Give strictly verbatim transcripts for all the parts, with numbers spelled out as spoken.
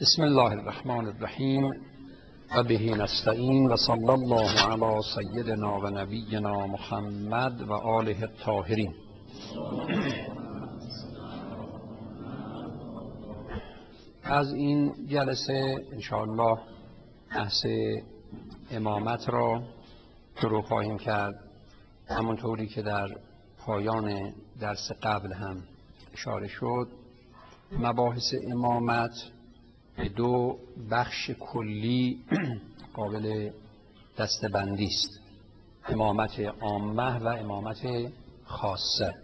بسم الله الرحمن الرحیم و به نستعین و صلی الله علی سیدنا و نبینا محمد و آله الطاهرین. از این جلسه انشاءالله بحث امامت را شروع خواهیم کرد، همونطوری که در پایان درس قبل هم اشاره شد. مباحث امامت به دو بخش کلی قابل دسته‌بندی است: امامت عامه و امامت خاصه.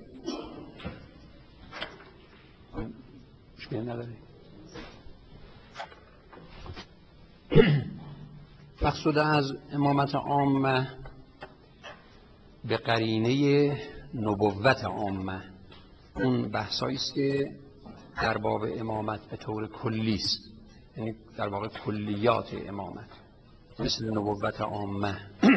مشکلی نداره؟ مقصود از امامت عامه به قرینه نبوت عامه اون بحثایی است که در باب امامت به طور کلی است، یعنی در واقع کلیات امامت، مثل نبوت عامه.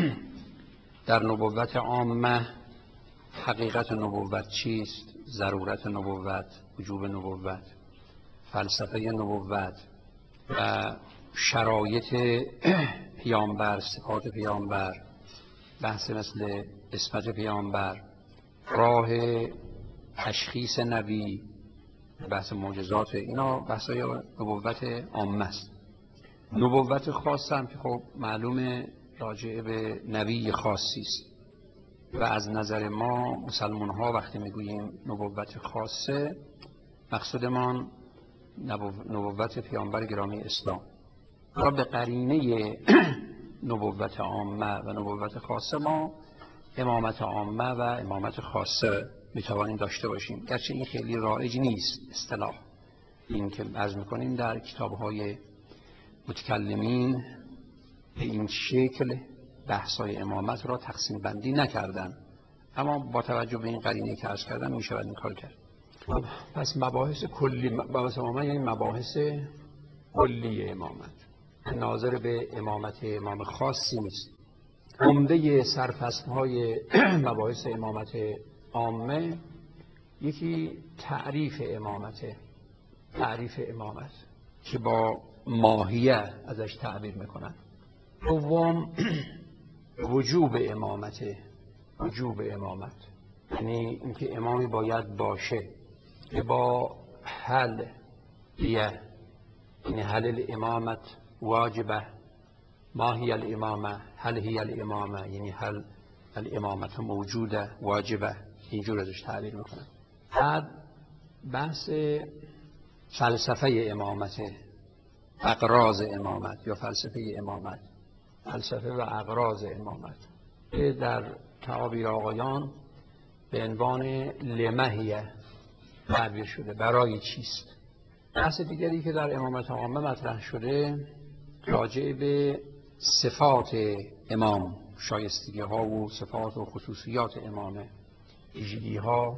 در نبوت عامه حقیقت نبوت چیست، ضرورت نبوت، وجوب نبوت، فلسفه نبوت و شرایط پیامبر، صفات پیامبر، بحث مثل عصمت پیامبر، راه تشخیص نبی، بحث معجزات، اینا بحثای نبوت عامه است. نبوت خاصه هم که خب معلومه راجع به نبی خاصی است و از نظر ما مسلمان ها وقتی میگوییم نبوت خاصه، مقصودمان نبوت پیامبر گرامی اسلام. و به قرینه نبوت عامه و نبوت خاصه ما امامت عامه و امامت خاصه میتوانیم داشته باشیم، گرچه این خیلی رایج نیست اصطلاح این که عرض میکنیم. در کتاب‌های متکلمین به این شکل بحث‌های امامت را تقسیم بندی نکردن، اما با توجه به این قرینه که عرض کردم میشود این کار کرد. پس مباحث کلی، مباحث امامت یعنی مباحث کلی امامت، ناظر به امامت امام خاصی نیست. عمده سرفصل‌های مباحث امامت عامه یکی تعریف امامته، تعریف امامت که با ماهیه ازش تعبیر میکنن. دوم وجوب امامته، وجوب امامت یعنی اینکه امامی باید باشه که با حل یه، یعنی حل الامامت واجبه، ما هی الامامه، هل هی الامامه، یعنی هل الامامت موجوده واجبه، اینجور ازش تعبیر میکنن. بعد بحث فلسفه امامت، اغراض امامت یا فلسفه امامت، فلسفه و اغراض امامت که در تعابیر آقایان به عنوان لمهیه تعبیر شده، برای چیست. بحث دیگری که در امامت عامه مطرح شده راجع به صفات امام، شایستگی ها و صفات و خصوصیات امامه، ویژگی ها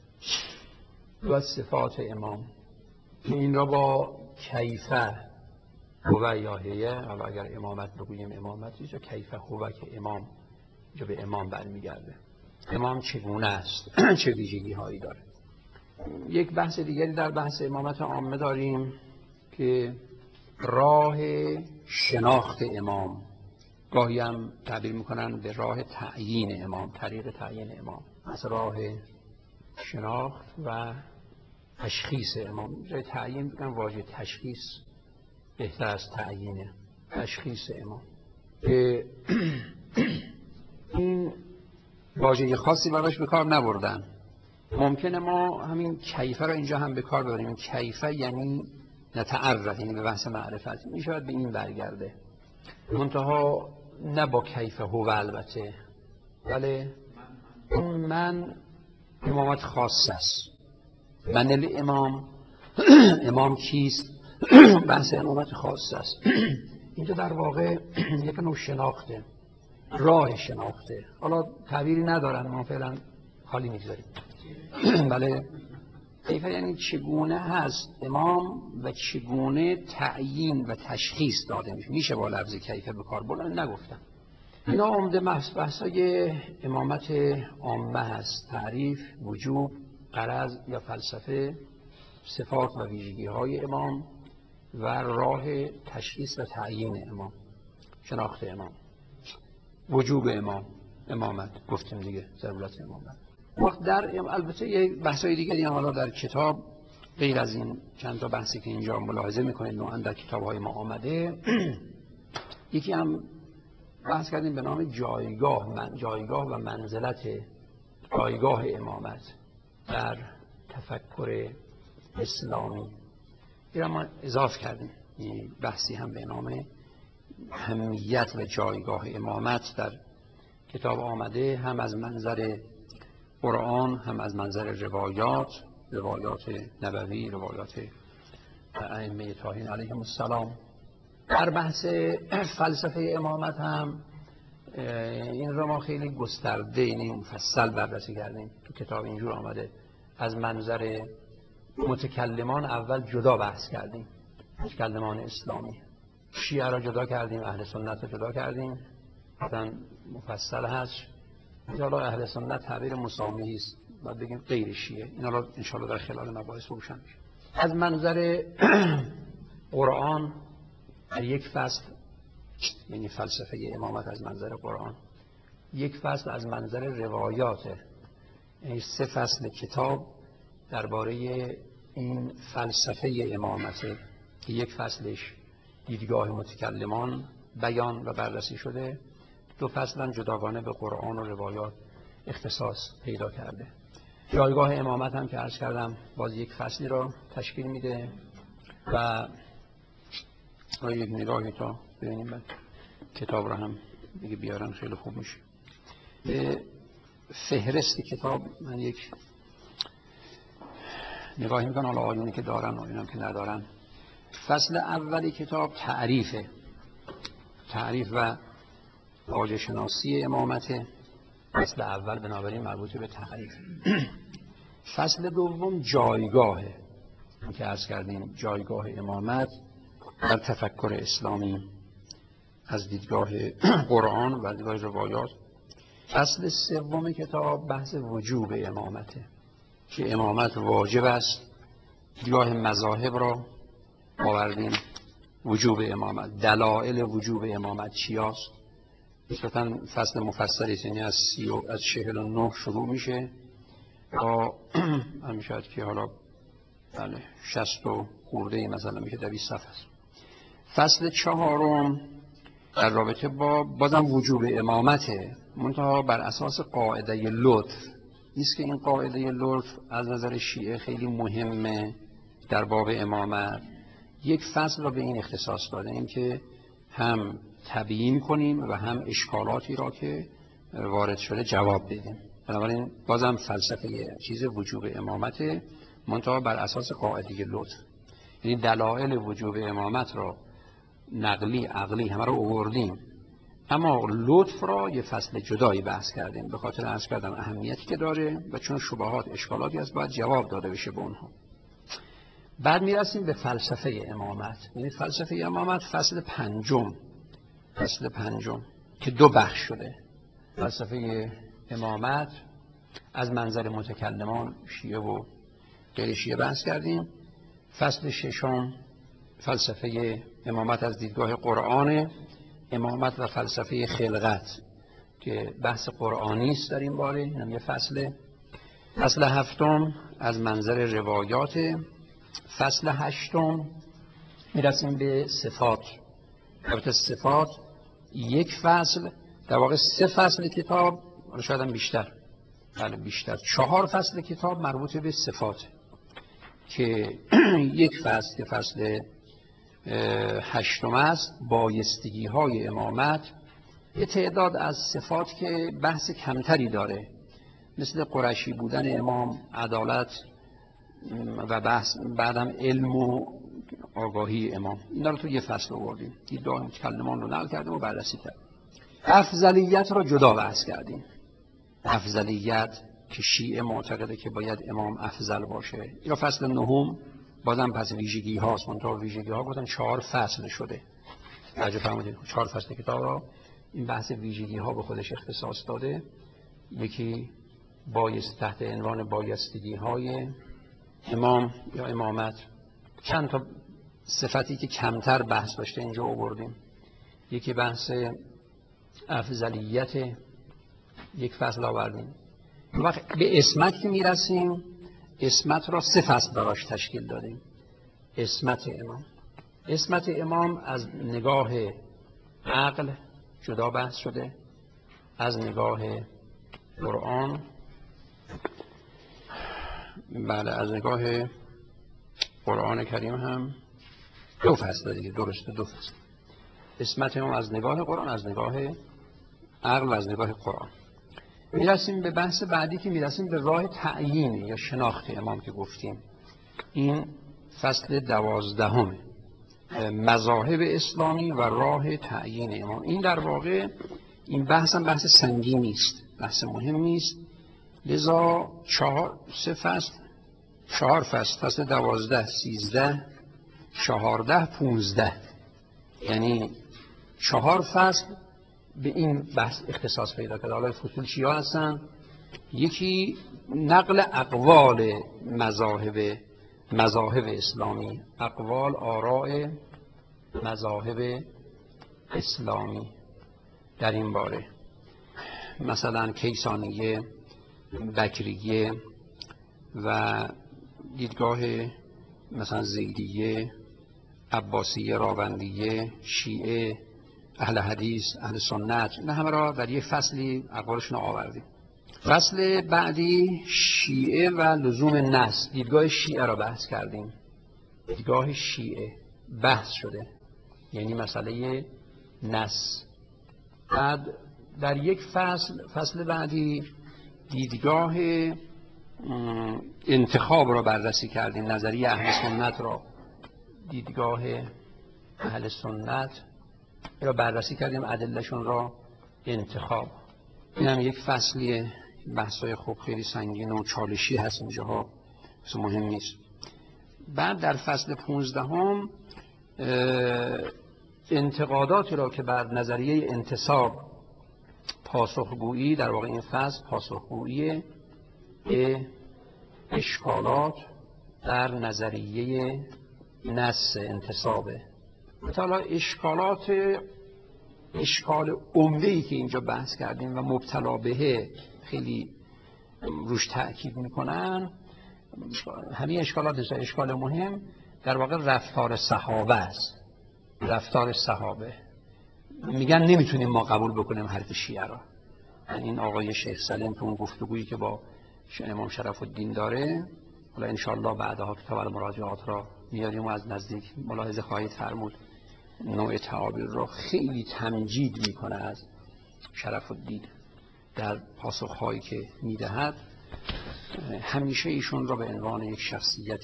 و صفات امام که این را با کیفه هو یا هیه، حالا اگر امامت بگوییم امامتی یا کیفه هو که امام یا به امام برمیگرده، امام چگونه است، چه ویژگی هایی داره. یک بحث دیگری در بحث امامت عامه داریم که راه شناخت امام، گاهی هم تعبیر میکنن به راه تعیین امام، طریق تعیین امام، از راه شناخت و تشخیص امام. جای تعیین بگن واژه تشخیص بهتر از تعیینه، تشخیص امام. این واژه خاصی براش به کار نبردن. ممکنه ما همین کیفه رو اینجا هم به کار ببریم. کیفه یعنی نتعرف، یعنی به بحث معرفت، می شود به این برگرده، منتها نه با کیفه هو البته، ولی اون من امامت خاص است. من الامام، امام کیست، بحث امامت خاص است. اینجا در واقع یک نوع شناخته، راه شناخته. حالا تعبیری ندارن، ما فعلا خالی میگذاریم. بله، کیفه یعنی چگونه هست امام و چگونه تعیین و تشخیص داده میشه. میشه با لفظ کیفه به کار بردن، نگفتم. اینا عمده بحث‌های امامت عامه هست: تعریف، وجوب، غرض یا فلسفه، صفات و ویژگی های امام و راه تشخیص و تعیین امام، شناخت امام، وجوب امام، امامت گفتیم دیگه، ضرورت امامت. وقت در البته یک بحثای دیگری هم حالا در کتاب غیر از این چند تا بحثی که اینجا ملاحظه میکنید نوعا در کتاب‌های ما آمده، یکی هم بحث کردیم به نام جایگاه من جایگاه و منزلت جایگاه امامت در تفکر اسلامی. این ما اضافه کردیم این بحثی هم به نام اهمیت و جایگاه امامت در کتاب آمده، هم از منظر قرآن هم از منظر روایات، روایات نبوی، روایات ائمه طاهرین علیهم السلام. در بحث فلسفه امامت هم این رو ما خیلی گسترده یعنی مفصل بررسی کردیم. تو کتاب اینجور آمده از منظر متکلمان اول جدا بحث کردیم، متکلمان اسلامی، شیعه را جدا کردیم، اهل سنت را جدا کردیم، مثلا مفصل هست. حالا اهل سنت تعبیر مسامی است، باید بگیم غیر شیعه. اینا را انشاءالله در خلال مباحث روشن میشه. از منظر قرآن یک فصل، یعنی فلسفه امامت از منظر قرآن، یک فصل از منظر روایات، یعنی سه فصل کتاب درباره این فلسفه امامته که یک فصلش دیدگاه متکلمان بیان و بررسی شده، دو فصلا جداگانه به قرآن و روایات اختصاص پیدا کرده. جایگاه امامت هم که عرض کردم باز یک فصلی را تشکیل میده و و یک نگاهی تا ببینیم کتاب را هم دیگه بیارن خیلی خوب میشه. به فهرست کتاب من یک نگاهی میکنم، حالا آیونی که دارن و اینم که ندارن. فصل اولی کتاب تعریفه، تعریف و واژه شناسی امامته. فصل اول بنابراین مربوط به تعریف. فصل دوم جایگاهه که عرض کردیم، جایگاه امامت در تفکر اسلامی از دیدگاه قرآن و دیدگاه روایات. فصل سوم کتاب بحث وجوب امامته که امامت واجب است. دیدگاه مذاهب را آوردیم، وجوب امامت، دلایل وجوب امامت چیاست. نسبتاً فصل مفصلی است، یعنی از سی و از چهل و نه شروع میشه تا همین شاید که حالا بله شصت و خورده ای مثلا میشه در بیست صفحه است. فصل چهارم در رابطه با بازم وجوب امامته، منتها بر اساس قاعده لطف. نیست که این قاعده لطف از نظر شیعه خیلی مهمه در باب امامت. یک فصل را به این اختصاص داده، این که هم تبیین کنیم و هم اشکالاتی را که وارد شده جواب بدیم. بنابراین بازم فلسفه چیز وجوب امامته، منتها بر اساس قاعده لطف، یعنی دلایل وجوب امامت را نقلی عقلی همه رو آوردیم، اما لطف را یه فصل جدایی بحث کردیم به خاطر عرض کردم اهمیتی که داره و چون شبهات اشکالاتی هست باید جواب داده بشه به اونها. بعد میرسیم به فلسفه امامت، یعنی فلسفه امامت فصل پنجم، فصل پنجم که دو بخش شده. فلسفه امامت از منظر متکلمان شیعه و غیر شیعه بحث کردیم. فصل ششم فلسفه امامت از دیدگاه قرآن، امامت و فلسفه خلقت که بحث قرآنی است در این باره، اینم یه فصله. فصل هفتم از منظر روایات. فصل هشتم میرسیم به صفات. البته صفات یک فصل، در واقع سه فصل کتاب، شاید هم بیشتر، بله بیشتر، چهار فصل کتاب مربوط به صفات که یک فصل که فصل هشتم است، بایستگی های امامت، یه تعداد از صفات که بحث کمتری داره، مثل قرشی بودن امام، عدالت و بحث بعدم علم و آگاهی امام. اینا رو تو یه فصل آوردیم، دیدگاه متکلمان رو نقل کردیم و بررسی کردیم. افضلیت رو جدا بحث کردیم. افضلیت که شیعه معتقده که باید امام افضل باشه. یا فصل نهم بازم پس ویژگی هاست، منطقه ویژگی ها گفتن چهار فصل شده. توجه فرمودید، چهار فصل کتاب را این بحث ویژگی ها به خودش اختصاص داده. یکی بایست تحت عنوان بایستگی های امام یا امامت، چند تا صفتی که کمتر بحث داشته اینجا آوردیم. یکی بحث افضلیت یک فصل آوردیم. وقت به اسمت که میرسیم، اسمت را سه فصل براش تشکیل دادیم. اسمت امام اسمت امام از نگاه عقل جدا بحث شده، از نگاه قرآن، بله از نگاه قرآن کریم هم دو فصل دیگه، درسته دو فصل. اسمت امام از نگاه قرآن، از نگاه عقل و از نگاه قرآن. میرسیم به بحث بعدی که میرسیم به راه تعیین یا شناخت امام که گفتیم. این فصل دوازدهم، مذاهب اسلامی و راه تعیین امام. این در واقع این بحث هم بحث سنگینی است، بحث مهمی است. لذا چهار سه فصل چهار فصل، فصل دوازده، سیزده، چهارده، پونزده، یعنی چهار فصل به این بحث اختصاص پیدا کرده. حالا فصول چیا هستن؟ یکی نقل اقوال مذاهب مذاهب اسلامی، اقوال آراء مذاهب اسلامی در این باره، مثلا کیسانیه، بکریه و دیدگاه مثلا زیدیه، عباسیه، راوندیه، شیعه، اهل حدیث، اهل سنت، نه همه را در یک فصلی اقوالشون آوردیم. فصل بعدی شیعه و لزوم نص، دیدگاه شیعه را بحث کردیم. دیدگاه شیعه بحث شده، یعنی مسئله نص. بعد در یک فصل فصل بعدی دیدگاه انتخاب را بررسی کردیم، نظریه اهل سنت را، دیدگاه اهل سنت را بررسی کردیم، ادلهشون را انتخاب. این هم یک فصلیه، بحثای خوب خیلی سنگین و چالشی هست اینجاها، مهم نیست. بعد در فصل پونزدهم انتقاداتی را که بر نظریه انتصاب پاسخگویی، در واقع این فصل پاسخگویی به اشکالات در نظریه نص انتصابه. مثلا اشکالات اشکال عمده‌ای که اینجا بحث کردیم و مبتلا بهه خیلی روش تأکید میکنن، همین اشکالات نیست. اشکال مهم در واقع رفتار صحابه است. رفتار صحابه میگن نمیتونیم ما قبول بکنیم حرف شیعه را. این آقای شیخ سلیم تو اون گفتگویی که با امام شرف الدین داره، حالا انشاءالله بعدها کتاب المراجعات را میاریم و از نزدیک ملاحظه خواهید فرمود، نوع تعابیر را خیلی تمجید میکنه از شرف الدین در پاسخهایی که میدهد. همیشه ایشون را به عنوان یک شخصیت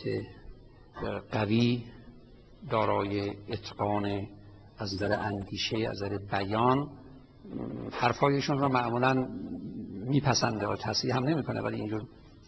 قوی دارای اتقان از نظر اندیشه، از نظر بیان، حرفایشون را معمولا میپسنده و تصحیح هم نمیکنه، ولی اینجور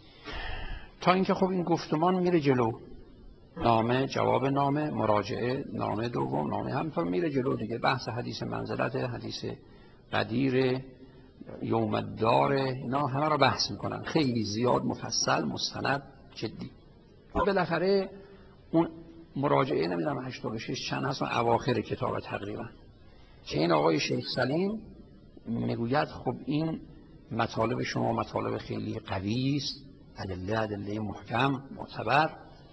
تا اینکه خب این گفتمان میره جلو، نامه جواب نامه، مراجعه نامه دوم، نامه همینطور میره جلو دیگه. بحث حدیث منزلت، حدیث قدیر، یوم الدار، اینا همه را بحث میکنن، خیلی زیاد، مفصل، مستند، جدی. بالاخره اون مراجعه نمیدونم هشتاد و شش چند هست و اواخر کتاب تقریبا، که این آقای شیخ سلیم میگوید خب این مطالب شما مطالب خیلی قوی است، ادله ادله محکم معتبر،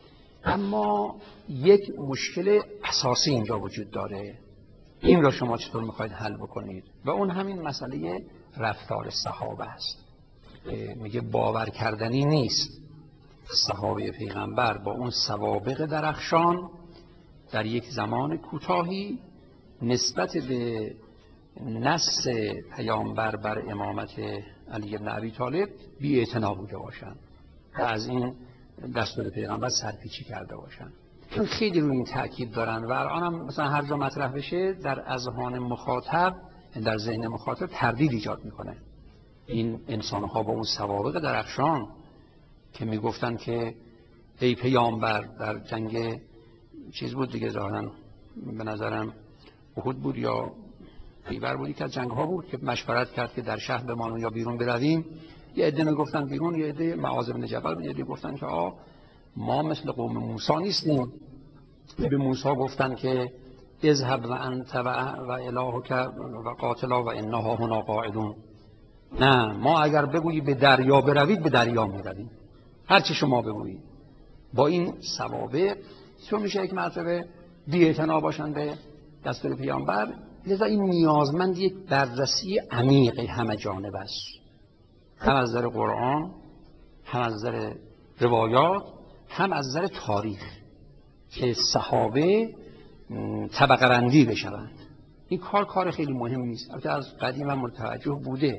اما یک مشکل اساسی اینجا وجود داره، این را شما چطور میخواید حل بکنید؟ و اون همین مسئله رفتار صحابه است. میگه باور کردنی نیست صحابه پیغمبر با اون سوابق درخشان در یک زمان کوتاهی نسبت به نص پیامبر بر امامت علی بن ابی طالب بی اعتنا بوده باشند و از این دستور پیغمبر سرپیچی کرده باشند. خیلی روی این تاکید دارن و الان هم مثلا هر جا مطرح بشه در اذهان مخاطب، در ذهن مخاطب تردید ایجاد میکنه. این انسان‌ها با اون سوابق درخشان که میگفتن که ای پیامبر، در جنگ چیز بود دیگه، ظاهراً به نظرم احد بود یا خیبر بود که از جنگ ها بود، که مشورت کرد که در شهر بمانیم یا بیرون برویم. یه عده میگفتن بیرون، یه عده معاذ بن جبل، یه عده گفتن که آ ما مثل قوم موسی نیستیم، به موسی گفتن که اذهب و انت و الهک و قاتلا و انا هنا قاعدون. نه، ما اگر بگویی به دریا بروید به دریا میرویم، هر چی شما بگویید. با این سوابق چون میشه یک مرتبه بی‌اعتنا باشن به دستور پیامبر. لذا این نیازمند یک بررسی عمیق همه جانبه است، هم از نظر قرآن، هم از نظر روایات، هم از نظر تاریخ، که صحابه طبقه بندی بشوند. این کار کار خیلی مهمی است، البته از قدیم هم متوجه بوده،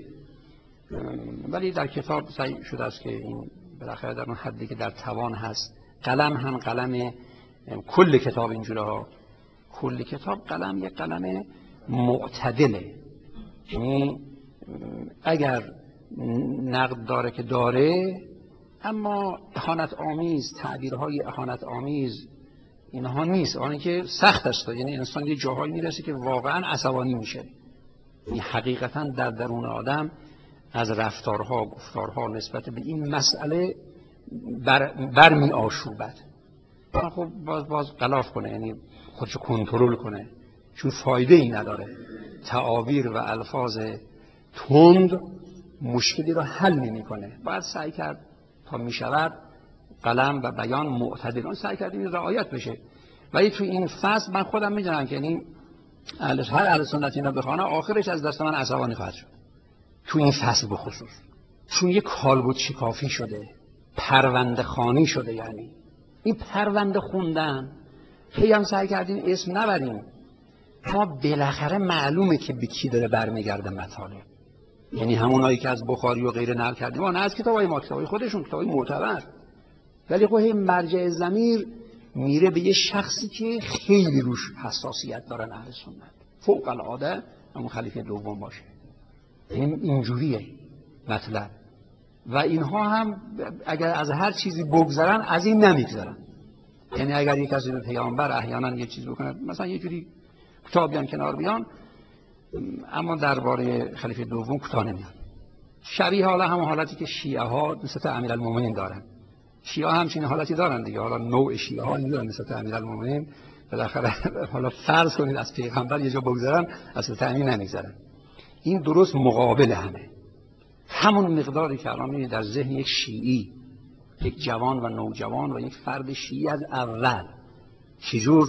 ولی در کتاب سعی شده است که این بالاخره در اون حدی که در توان هست، قلم هم قلم کل کتاب اینجوره ها، کل کتاب قلم یک قلم معتدله، یعنی اگر نقد داره که داره، اما اهانت آمیز، تعبیرهای اهانت آمیز اینها نیست، آنه که سخت است، یعنی انسان یه جاهایی میرسه که واقعا عصبانی میشه. یعنی حقیقتا در درون آدم از رفتارها، گفتارها نسبت به این مسئله بر, بر می آشوبد. خب باز باز غلاف کنه، یعنی خودشو کنترل کنه، چون فایده ای نداره. تعابیر و الفاظ تند مشکلی رو حل نمی کنه. باید سعی کرد تا می شود قلم و بیان معتدل، سعی کرد این رعایت بشه. ولی تو این فصل من خودم میدونم که یعنی هر اهل سنت اینا بخونه آخرش از دست من عصبانی خواهد شد. تو این فصل به خصوص چون یه کالبد شکافی شده، پرونده خوانی شده. یعنی این پرونده خوندن هی هم سعی کردیم اسم نبریم، ما بالاخره معلومه که به کی داره برمیگرده مطالب. یعنی همونایی که از بخاری و غیره نقل کردیم، ما نه از کتابای ما، کتابای خودشون، کتابای معتبر، ولی خب مرجع ضمیر میره به یه شخصی که خیلی روش حساسیت دارن اهل سنت، فوق العاده همون خلیفه دوم باشه. این اینجوریه مطلب. و اینها هم اگر از هر چیزی بگذرن از این نمیگذرن. یعنی اگر یک کسی به پیامبر احیانا یه چیز بکنه، مثلا یه جوری کوتاه بیان کنار بیان، اما درباره خلیفه دوم کوتاه نمیان. شبیه حالا همون حالتی که شیعه ها نسبت امیرالمومنین دارن. شیعه ها همچین حالتی دارن دیگه. حالا نوع شیعه ها اینجوری نسبت امیرالمومنین، بالاخره حالا فرض کنید از پیغمبر یه جا بگذرن، از تأمین نمیگذرن. این درست مقابل همه. همون مقداری که الان می‌بینید در ذهن یک شیعی، یک جوان و نوجوان و یک فرد شیعی از اول چجور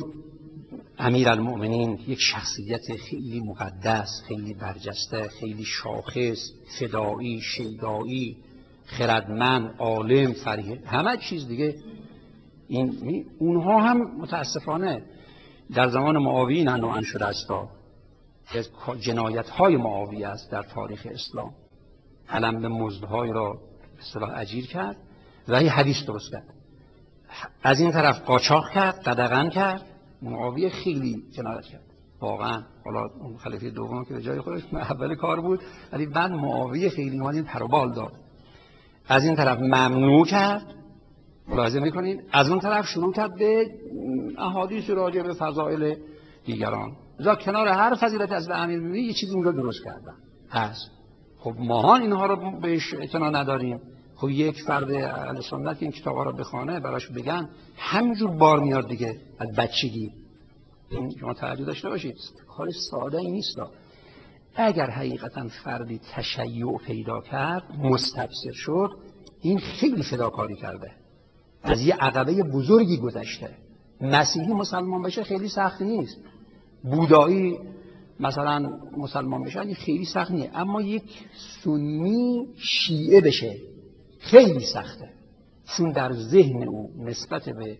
امیرالمؤمنین یک شخصیت خیلی مقدس، خیلی برجسته، خیلی شاخص، فدایی، شیدایی، خردمند، عالم، فریح، همه چیز دیگه. این اونها هم متاسفانه در زمان معاویه ننوعن شده است. از جنایت‌های معاویه است در تاریخ اسلام. علم به مزدهای را به اصطلاح اجیر کرد و یه حدیث درست کرد. از این طرف قاچاق کرد، قدغن کرد. معاویه خیلی جنایت کرد واقعا. حالا اون خلیفه دوم که به جای خودش اول کار بود، ولی بعد معاویه خیلی اومد این پروبال داد. از این طرف ممنوع کرد، ملاحظه می‌کنید، از اون طرف شروع کرد به احادیث راجع به فضائل دیگران. لذا کنار هر فضیلت از امیر می‌بینی یه چیزی اونجا درست کردن هست. خب ماها اینها رو بهش اعتنا نداریم. خب یک فرد اهل سنت این کتابا رو بخونه، براش بگن، همینجور بار میاد دیگه از بچگی. این شما توجه داشته باشید، کار ساده ای نیست. اگر حقیقتا فردی تشیع پیدا کرد، مستبصر شد، این خیلی فداکاری کرده، از یه عقبه بزرگی گذشته. مسیحی مسلمان بشه خیلی سخت نیست، بودایی مثلا مسلمان بشه این خیلی سخت نیست، اما یک سنی شیعه بشه خیلی سخته، چون در ذهن او نسبت به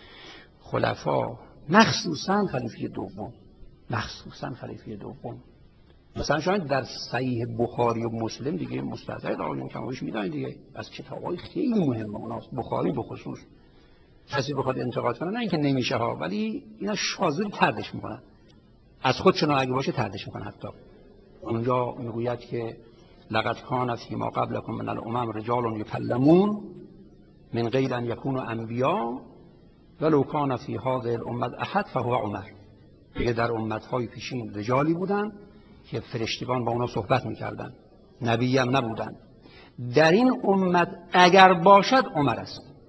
خلفا، مخصوصا خلیفه دوم مخصوصا خلیفه دوم مثلا شاید در صحیح بخاری و مسلم دیگه مستعد آقایون کمابیش میدونید دیگه، از کتابای خیلی مهمه اوناست. بخاری به خصوص کسی بخواد انتقاد کنه، نه اینکه نمیشه ها، ولی اینا شاذ تردش میکنن، از خودشون اگه باشه تردش میکنن. حتی اونجا میگوید که لقد کان فی ما قبلکم من الامم رجال یکلمون من غیر ان یکونوا انبیا ولو کان فی هذه الامه احد فهو عمر. دیگه در امتهای پیشین رجالی بودن که فرشتگان با اونا صحبت میکردن، نبی هم نبودن. در این امت اگر باشد عمر است.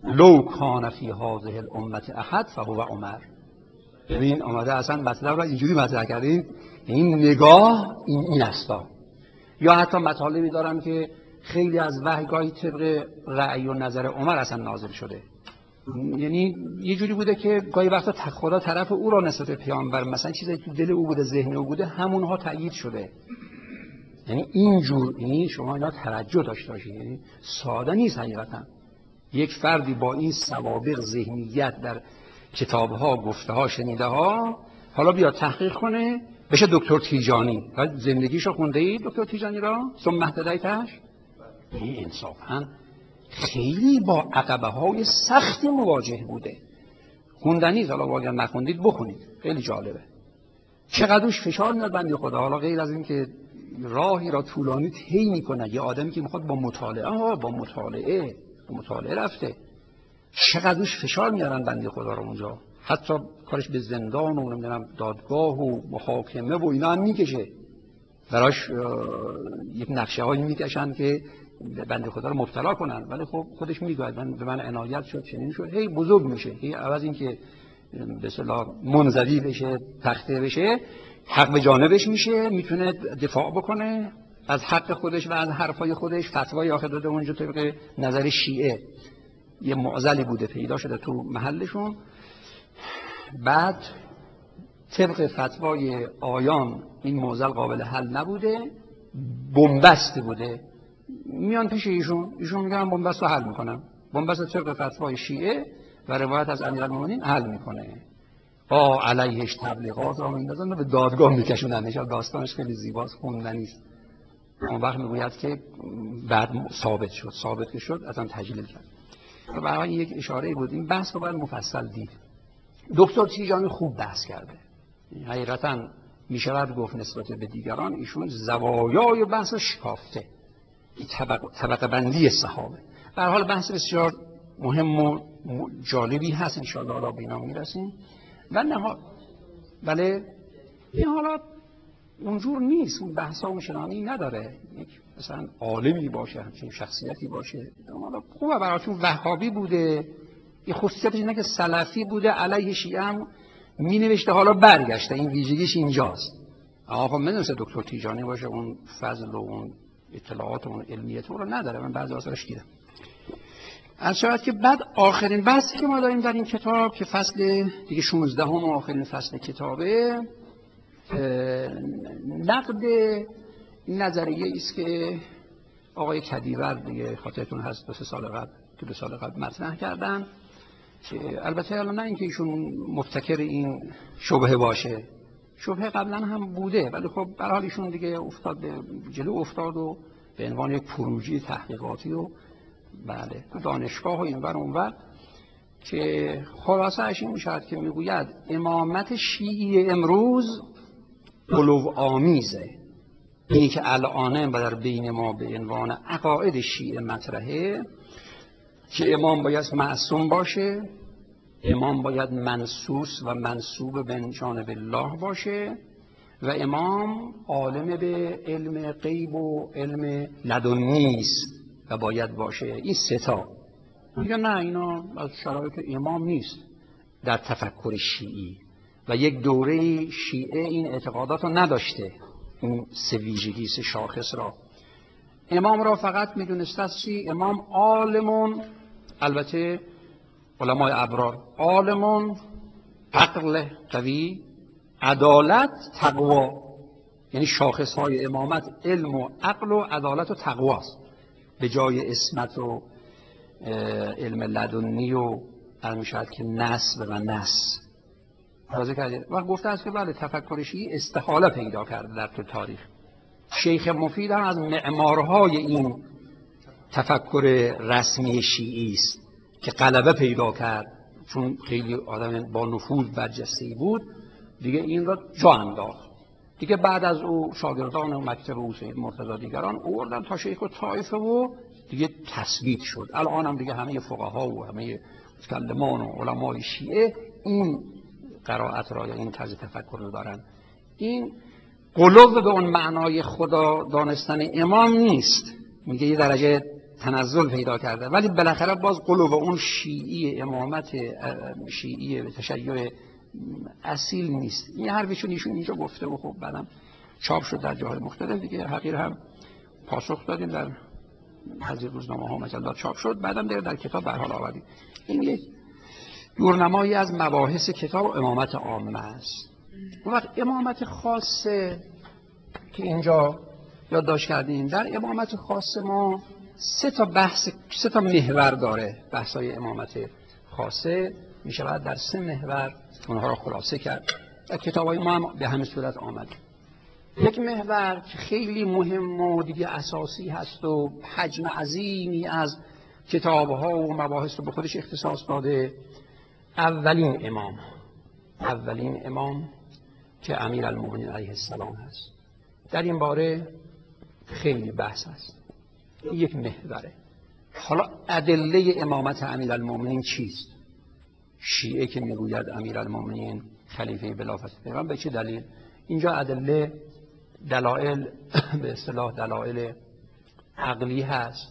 لو کان فی هذه الامه احد فهو عمر. ببین آمده اصلا مطلب را اینجوری مطرح کرده، این نگاه این این استا. یا حتی مطالبی دارم که خیلی از وحی گاهی طبق رأی و نظر عمر اصلا نازل شده، یعنی یه جوری بوده که گاهی وقتا خدا طرف او را نسبت به پیامبر مثلا چیزی تو دل او بوده، ذهن او بوده، همونها تأیید شده. یعنی اینجور این شما اینا توجه داشته باشید، یعنی ساده نیست حقیقتا یک فردی با این سوابق ذهنیت در کتابها، گفته‌ها، شنیده‌ها حالا بیا تحقیق کنه بشه دکتر تیجانی. زندگیشو خونده ای دکتر تیجانی را؟ ثم اهتدیتش؟ این انصافاً خیلی با عقبه‌های سختی مواجه بوده. خوندنی حالا واقعا نخوندید بخونید، خیلی جالبه. چقدرش فشار میاد بنده خدا. حالا غیر از این که راهی را طولانی طی میکنه، یه آدمی که میخواد با مطالعه ها با مطالعه با مطالعه رفته، چقدرش فشار میارن بنده خدا رو اونجا. حتی کارش به زندان و نمیدونم دادگاه و محاکمه و اینا هم میکشه، براش یک نقشه هایی میکشن که بنده خدا رو مبتلا کنن. ولی خب خودش میگه من به من عنایت شد، چنین شد، هی بزرگ میشه، هی عوض این که به اصطلاح منزوی بشه، تخته بشه، حق به جانبش میشه، میتونه دفاع بکنه از حق خودش و از حرفای خودش. فتوای آخر داده اونجا طبق نظر شیعه، یه معضلی بوده پیدا شده تو محلشون، بعد طبق فتوای آیان این معضل قابل حل نبوده، بنبست بوده، میان پیش ایشون، ایشون میگن بنبست رو حل میکنم. بنبست طبق فتوای شیعه و روایت از امیرالمومنین حل میکنه. با علیهش تبلیغات را میندازن و به دادگاه میکشونن. داستانش خیلی زیباست، خوندنی است. اون وقت میگوید که بعد ثابت شد، ثابت که شد اصلا تجلیل کرد. برای یک اشاره بود، این بحث رو باید مفصل دید. دکتر تیجانی خوب بحث کرده، حقیقتا میشود گفت نسبت به دیگران ایشون زوایای بحث شکافته، طبقه طبقه بندی صحابه. به هر حال بحث بسیار مهم و جالبی هست، ان شاء الله را به اینا میرسیم. و نه بله این حالا اونجور نیست، اون بحث ها مشنانی نداره، یک مثلا عالمی باشه، همچین شخصیتی باشه. حالا خوبه براتون وهابی بوده، این خصوصیتش اینه که سلفی بوده، علیه شیعه هم می نوشته، حالا برگشته، این ویژگیش اینجاست. آقا من نمیشه دکتر تیجانی باشه اون فضل و اون اطلاعات و اون علمیت رو نداره. من بعضی آثارش دیدم. از شاید که بعد آخرین بحثی که ما داریم در این کتاب که فصل دیگه شانزده هم و آخرین فصل کتابه، نقد نظریه است که آقای کدیور دیگه خاطرتون هست دو سه سال قبل تو دو سال قبل مطرح کردن، که البته الان نه اینکه ایشون مبتکر این شبهه باشه، شبهه قبلا هم بوده، ولی خب به هر حال ایشون دیگه افتاد به جلو افتاد و به عنوان یک پروژه تحقیقاتی و بله تو دانشگاه و اینور اونور، که خلاصه اش این میشود که میگوید امامت شیعی امروز غلو آمیزه. اینی که الان و در بین ما به عنوان عقاید شیعه مطرحه، که امام باید معصوم باشه، امام باید منصوص و منسوب به جانب الله باشه، و امام عالم به علم غیب و علم لدنی است و باید باشه. این سه تا میگه نه اینا از شرایط امام نیست در تفکر شیعی، و یک دوره شیعه این اعتقادات رو نداشته، این سه ویژگی سه شاخص را. امام را فقط میدونسته از چی؟ امام عالمون، البته علمای ابرار، عالمون، عقل قوی، عدالت، تقوا. یعنی شاخص های امامت علم و عقل و عدالت و تقواست، به جای اسمت و علم لدنی و میشود که نسب و نس تازه کرده. و گفته است که بله تفکر شیعی استحاله پیدا کرده در طول تاریخ. شیخ مفید هم از معمارهای این تفکر رسمی شیعی است که غلبه پیدا کرد، چون خیلی آدم با نفوذ برجسته‌ای بود دیگه این را جا انداخت. دیگه بعد از او شاگردان و مکتب او سید مرتضی دیگران آوردن تا شیخ و طایفه و دیگه تثبیت شد. الان هم دیگه همه فقها و همه متکلمان و علمای شیعه این قرائت را یا این طرز تفکر رو دارن. این غلو به اون معنای خدا دانستن امام نیست، میگه یه درجه تنزل پیدا کرده، ولی بالاخره باز قلوب اون شیعی امامت شیعی تشیع اصیل نیست. این حرفشون ایشون اینجا گفته و خب بعدم چاپ شد در جاهای مختلف دیگه، حقیر هم پاسخ دادیم در بعضی روزنامه ها مجلات چاپ شد، بعدم دیگه در کتاب به حال آوردیم. این یک دورنمایی از مباحث کتاب امامت عامه است. اون وقت امامت خاصه که اینجا یادداشت کردیم، در امامت خاصه ما سه تا بحث سه تا محور داره. بحث‌های امامت خاصه می شود در سه محور اونها را خلاصه کرد. در کتاب‌های ما هم به همین صورت آمده. یک محور که خیلی مهم و دیگه اساسی هست و حجم عظیمی از کتاب‌ها و مباحث رو به خودش اختصاص داده، اولین امام اولین امام که امیرالمومنین علیه السلام هست. در این باره خیلی بحث هست، یک محوره. حالا ادله امامت امیرالمومنین چیست؟ شیعه که میگوید امیرالمومنین خلیفه بلافاصله پیغمبر، به چه دلیل؟ اینجا ادله دلائل به اصطلاح دلائل عقلی هست،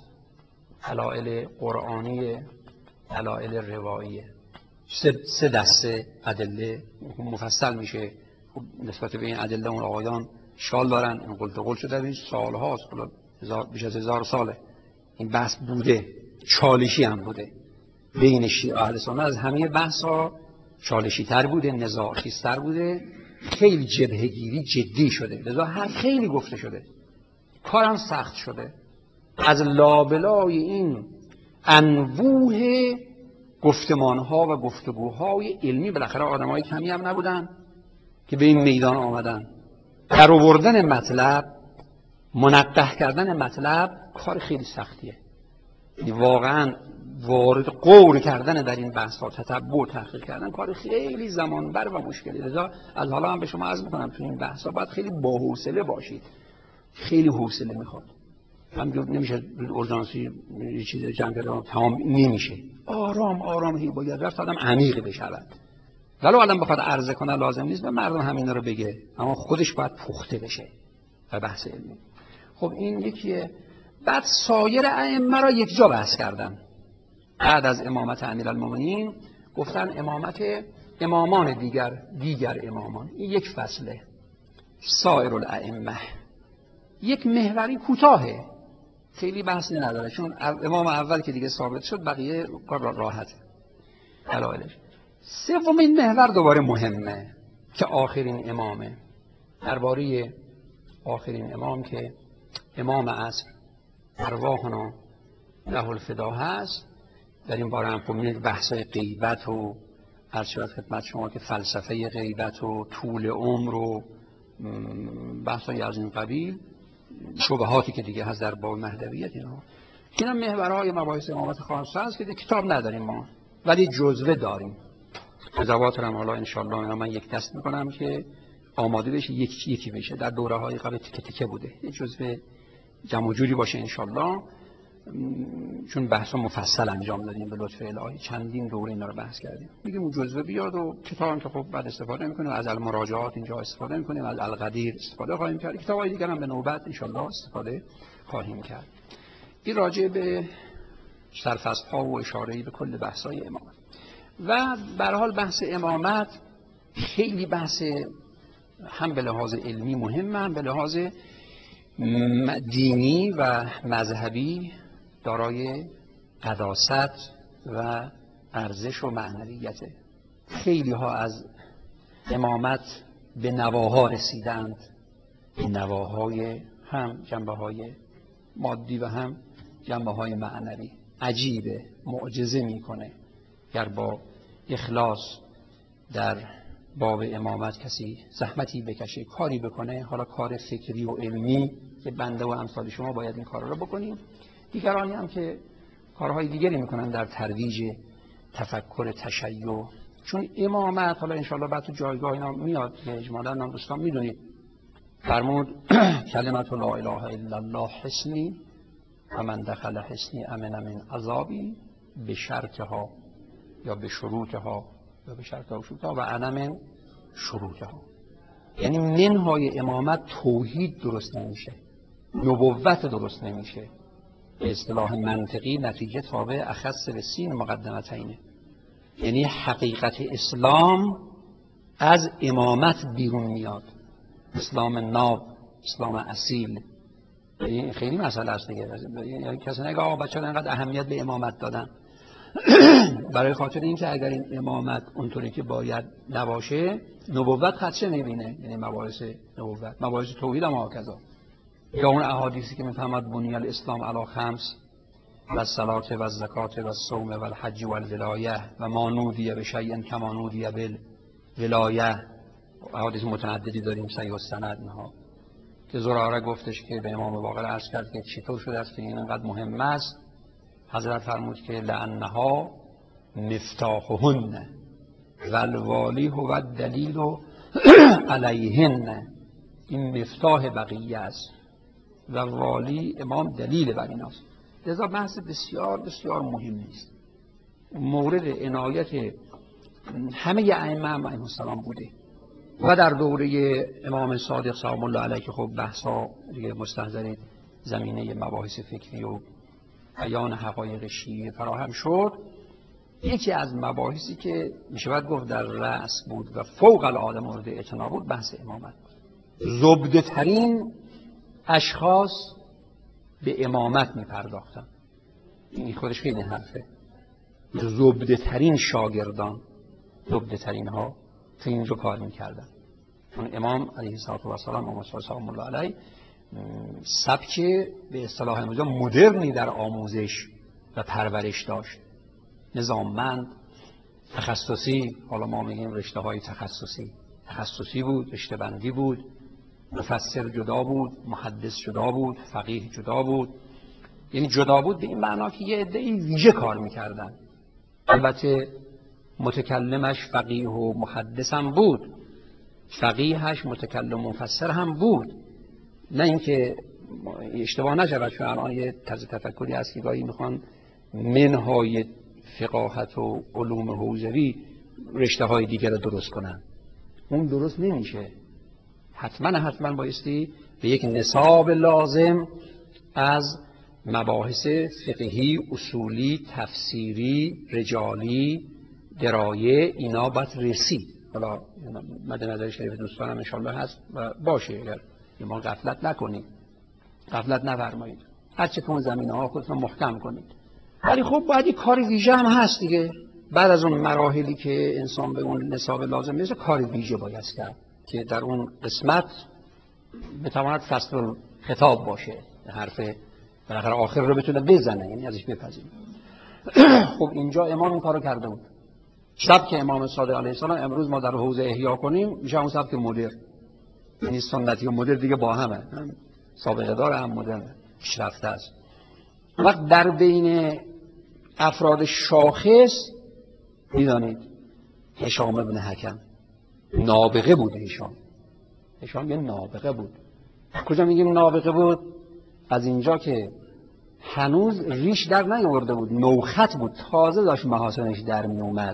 دلائل قرآنی، دلائل رواییه. سه, سه دسته ادله مفصل میشه. نسبت به این ادله اون آقایان اشکال دارن، این قلت و قل شده این سال هاست، بیش از هزار ساله این بحث بوده، چالشی هم بوده بین شیعه اهل سنت. از همه بحث ها چالشی تر بوده، نزاع‌خیزتر بوده، خیلی جبهه‌گیری جدی شده، لذا هر خیلی گفته شده، کارم سخت شده. از لابلای این انبوه گفتمانها و گفتگوهای علمی بالاخره آدمای کمی هم نبودن که به این میدان آمدن. در آوردن مطلب، منقح کردن مطلب کار خیلی سختیه. واقعا وارد قور کردن در این بحث ها، تتبع تحقیق کردن کار خیلی زمانبر و مشکلی. لذا از حالا هم به شما عرض میکنم تو این بحث ها باید خیلی باحوصله باشید، خیلی حوصله میخواد. همینجور نمیشه اورژانسی یه چیز جمع کردن تمام نمیشه، آرام آرام هی باید رفت آدم عمیق بشود. ولو آدم بخواد عرضه کنه لازم نیست به مردم همین رو بگه، اما خودش باید پخته بشه و بحث علمی. خب این یکیه. بعد سایر ائمه را یک جا بحث کردن. بعد از امامت امیرالمومنین گفتن امامت امامان دیگر دیگر امامان. این یک فصله. سایر الائمه یک محوری کوتاهه، خیلی بحثی نداره، چون امام اول که دیگه ثابت شد بقیه کار راحته دلایلش. سومین محور دوباره مهمه که آخرین امامه. درباره آخرین امام که امام عصر ارواحنا له الفدا هست، در این باره هم خب بحثای غیبت و عرض شد خدمت شما که فلسفه غیبت و طول عمر و بحثای از این قبیل، شبهاتی که دیگه هست در باب مهدویت، اینا اینا محورهای مباحث امامت خاصه هست که کتاب نداریم ما، ولی جزوه داریم. جزوات هم حالا انشالله من یک دست میکنم که آماده بشه، یکی یکی بشه. در دوره های قبل تکه تکه بوده، یه جزوه جمع جوری باشه انشالله، چون بحثا مفصل انجام دادیم به لطف الهی، چندین دوره اینا رو بحث کردیم. میگیم اون جزوه بیاد و کتاب که خب بعد استفاده میکنیم، از المراجعات اینجا استفاده میکنیم، از القدیر استفاده خواهیم کرد، کتابای دیگه هم به نوبت انشالله استفاده خواهیم کرد. این راجع به سرفصل ها و اشاره‌ای به کل بحث‌های امامت. و به هر حال بحث امامت خیلی بحث هم به لحاظ علمی مهمه، هم به لحاظ دینی و مذهبی دارای قداست و ارزش و معنویت. خیلی ها از امامت به نواها رسیدند، به نواهای هم جنبه های مادی و هم جنبه های معنوی. عجیبه، معجزه میکنه گر با اخلاص در باب امامت کسی زحمتی بکشه، کاری بکنه، حالا کار فکری و علمی که بنده و امثال شما باید این کار رو بکنیم، دیگرانی هم که کارهای دیگری میکنن در ترویج تفکر تشیع. چون امامت حالا انشاءالله بعد تو جایگاه اینا میاد که اجمالا هم دوستان میدونید فرمود کلمت لا اله الا الله حسنی و من دخل حسنی امن من عذابی به شرطها یا به شروطها یا به شرطها و شروطها و انا من شروطها. یعنی منهای امامت توحید درست نمیشه، نبوت درست نمیشه، به اصطلاح منطقی نتیجه تابع اخص به سین مقدمتینه، یعنی حقیقت اسلام از امامت بیرون میاد، اسلام ناب، اسلام اصیل. این خیلی مسئله است دیگه. یعنی کسی نگه آقا بچه‌ها اینقدر اهمیت به امامت دادن برای خاطر اینکه اگر این امامت اونطوری که باید نباشه نبوت خدشه میبینه، یعنی مباحث نبوت، مباحث توحید هم هکذا. یا اون احادیثی که میفهمد بنی الاسلام علی خمس و الصلاة و الزکات و الصوم و الحج و الولایه و ما نودی به شیء کما نودی بالولایه. احادیث متعددی داریم صحیح السند اینها که زراره گفتش که به امام باقر عرض کرد که چطور شده است که این انقدر مهم است. حضرت فرمود که لعنها مفتاحهن و الوالی هو الدلیل علیهن. این مفتاح بقیه است و والی امام دلیل بر این است. لذا بحث بسیار بسیار مهم است، مورد عنایت همه ائمه علیهم السلام بوده و در دوره امام صادق سلام الله علیه که خب بحثا دیگه مستحضر زمینه مباحث فکری و بیان حقایق شیعه فراهم شد. یکی از مباحثی که میشه باید گفت در رأس بود و فوق العاده مورد اعتنا بود بحث امامت. زبده ترین اشخاص به امامت میپرداختن، این خودش خیلی حرفه. زبده ترین شاگردان، زبده ترین ها تو اینجا کار میکردن. چون امام علیه السلام امام سلام الله علیه سبک به اصطلاح امروزی مدرنی در آموزش و پرورش داشت، نظاممند، تخصصی. حالا ما میگیم رشته های تخصصی تخصصی بود، رشته بندی بود، مفسر جدا بود، محدث جدا بود، فقیه جدا بود. یعنی جدا بود به این معنا که یه عده‌ای ویژه کار میکردن. البته متکلمش فقیه و محدث هم بود، فقیهش متکلم و مفسر هم بود. نه اینکه اشتباه نشود، چون الان یه طرز تفکری هست که گاهی میخوان منهای فقاهت و علوم حوزوی رشته های دیگر رو درست کنن. اون درست نمیشه. حتما حتما بایستی به یک نصاب لازم از مباحث فقهی، اصولی، تفسیری، رجالی، درایه، اینا باید رسید. حالا مد نظر شریف دوستانم انشاءالله هست و باشه، اگر ما غفلت نکنید، غفلت نفرمایید، هرچه تو اون زمینه ها خودتون محکم کنید. ولی خب باید یک کار ویژه هم هست دیگه. بعد از اون مراحلی که انسان به اون نصاب لازم میشه، کار ویژه باید کرد که در اون قسمت بتواند فصل خطاب باشه، حرف بالاخره آخر رو بتونه بزنه، یعنی ازش بپذیره. خب اینجا امام این کارو کرده بود. سبک امام صادق علیه السلام امروز ما در حوزه احیا کنیم میشه همون سبک مدرن، یعنی سنتی و مدرن دیگه با همه، هم سابقه دار هم مدرن، پیشرفته است. وقت در بین افراد شاخص میدانید هشام ابن حکم نابغه بود. هشام هشام یه نابغه بود. کجا میگیم نابغه بود؟ از اینجا که هنوز ریش در نیاورده بود، نوخط بود، تازه داشت محاسنش در می اومد.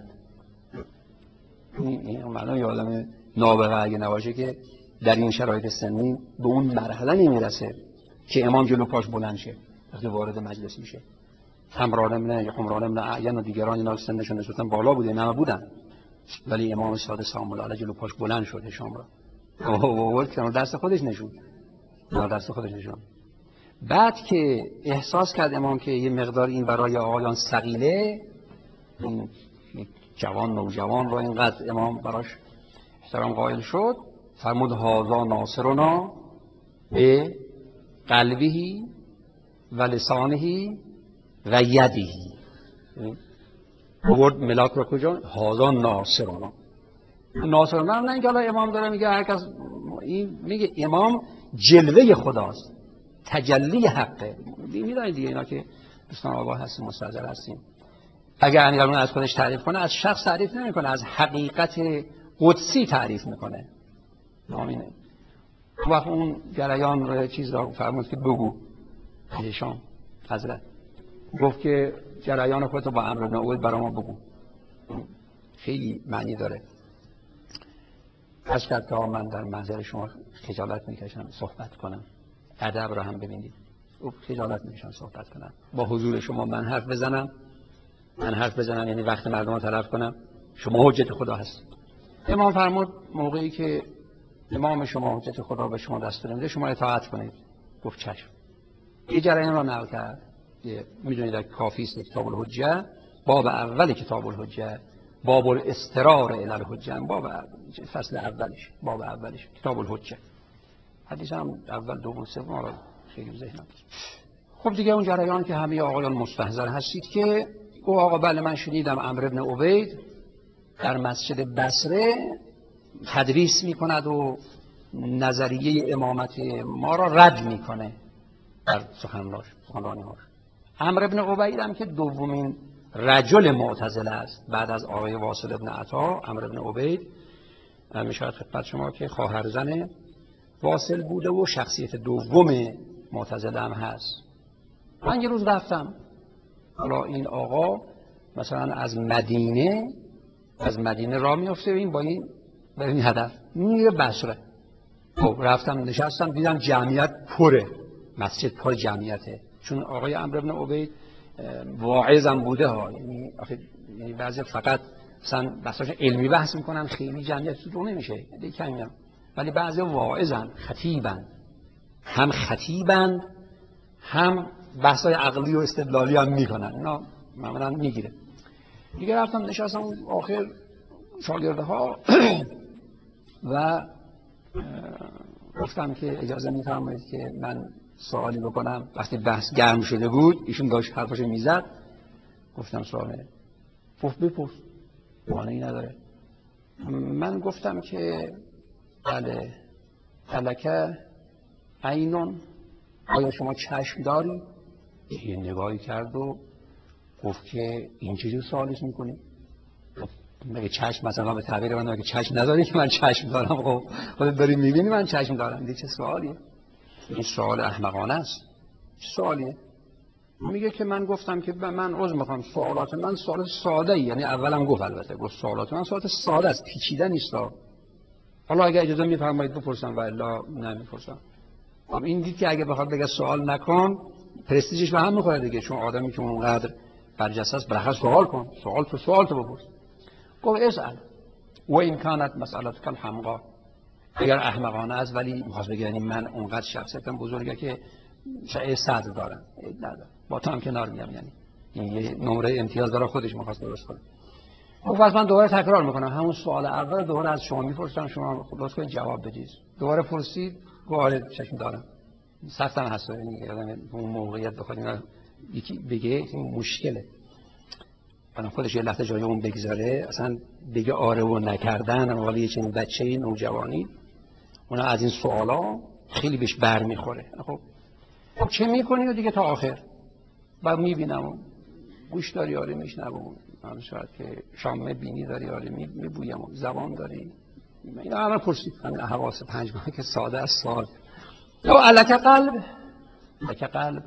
این معنی یه آدم نابغه اگه نباشه که در این شرایط سنی به اون مرحله نمیرسه که امام جلو پاش بلند شه وقتی وارد مجلس میشه. همران ابن حمران ابن اعین و دیگران اینا سنشون نسبتاً بالا بوده، نه بودن، ولی امام صادق سلام الله علیه جلو پاش بلند شد هشام را آورد کنار دست خودش نشون، کنار دست خودش نشون. بعد که احساس کرد امام که یه مقدار این برای آقایان ثقیله، این جوان نوجوان را اینقدر امام براش احترام قائل شد، فرمود هذا ناصرنا به قلبه و لسانه و یده. آورد ملاک را کجا؟ هذا ناصرنا. ناصرنا نه اینکه الان امام داره میگه هر کس، این میگه امام جلوه خداست، تجلی حقه. میدونید دیگه اینا که دوستان آقا هستیم مستحضر هستیم، اگر امیرالمومنین از خودش تعریف کنه از شخص تعریف نمیکنه، از حقیقت قدسی تعریف میکنه. آمینه. وقت اون جریان رو چیز را فرمود که بگو هشام حضرت گفت که جریان خودتو با امر بن عوید برای ما بگو، خیلی معنی داره. از کرد که من در محضر شما خجالت میکشم صحبت کنم، ادب را هم ببینید. خجالت میکشن صحبت کنم با حضور شما. من حرف بزنم من حرف بزنم یعنی وقت مردم رو تلف کنم. شما حجت خدا هست. امام فرمود موقعی که امام شما حجت خدا به شما دست میده شما اطاعت کنید. گفت چشم. یه جریان را نقل کرد. میدونید کافی است کتاب الحجه، باب اول کتاب الحجه، باب الاسترار الی الحجه، باب فصل اولش، باب اولش کتاب الحجه. حدیث هم اول دوم سوم را خیلی ذهنم. خب دیگه اون جریان که همه آقایان مستحضر هستید که او آقا بله من شنیدم عمرو بن عبید در مسجد بصره تدریس میکند و نظریه امامت ما را رد میکنه در سخنرانیش سخنرانی‌هاش. عمرو بن عبید هم که دومین رجل معتزله است بعد از آقای واصل بن عطا. عمرو بن عبید میشود خدمت شما که خواهرزن واصل بوده و شخصیت دوم معتزله هم هست. من یه روز رفتم، حالا این آقا مثلا از مدینه از مدینه راه میفته این با این به این هدف میره بصره. خب رفتم نشستم دیدم جمعیت پره، مسجد پر جمعیته، چون آقای عمرو بن عبید واعظ هم بوده ها، یعنی یعنی بعضی فقط مثلا بحثاش علمی بحث میکنن خیلی جمعیت رو نمیشه دیگه کمی، ولی بعضی واعظن، خطیبن، هم خطیبن هم بحثای عقلی و استدلالی هم میکنن، اینا معمولا میگیره. دیگه رفتم نشستم آخر شاگرده ها و گفتم که اجازه میفرمایید که من سوالی بکنم. وقتی بحث گرم شده بود ایشون داشت حرفاشو میزد، گفتم سواله. گفت بپرس، مانعی نداره. من گفتم که بله الکه عینون، آیا شما چشم داری؟ یه نگاهی کرد و گفت که این چجور سوالش میکنی؟ مگه چشم مثلا به تعبیر من مگه چشم نداری که من چشم دارم؟ خب خودت داری میبینی من چشم دارم، دیگه چه سوالیه؟ این سوال احمقانه است. چه سوالیه؟ میگه که من گفتم که من عذر میخوام سوالات من سوالات ساده ای، یعنی اولم گفت البته گفت سوالات من سوالات ساده است، پیچیده نیست. حالا اگه اجازه میفرمایید بپرسم و الا نمیپرسم. خب این دید که اگه بخواد بگه سوال نکن پرستیژش به هم میخوره دیگه، چون آدمی که اونقدر برجسته است بالاخره سوال کن، سوال تو سوال تو بپرس. گفت اسال و این کانت مسئلت کل حمقا، اگر احمقانه است ولی میخواست بگه یعنی من اونقدر شخصیتم بزرگه که شاید صدر دارم ندارم با تو هم کنار میام، یعنی این یه نمره امتیاز داره خودش میخواست درست کنه. خب پس من دوباره تکرار میکنم همون سوال اول دوباره از شما میپرسم، شما لطف کنید جواب بدید. دوباره پرسید گواره چشم دارم. سختم هست یعنی اون موقعیت بخواد اینا یکی بگه مشکله، بعد خودش یه لحظه جای اون بگذاره اصلا بگه آره و نکردن، ولی یه چنین بچه‌ای نوجوانی اونا از این سوالا خیلی بهش بر میخوره. خب خب چه میکنی و دیگه تا آخر بعد میبینم گوش داری آره میشنوم، من شاید که شامه بینی داری آره میبویم، زبان داری، اینا همه پرسید، همین حواس پنج ماه که ساده است. سوال او الک قلب، الک قلب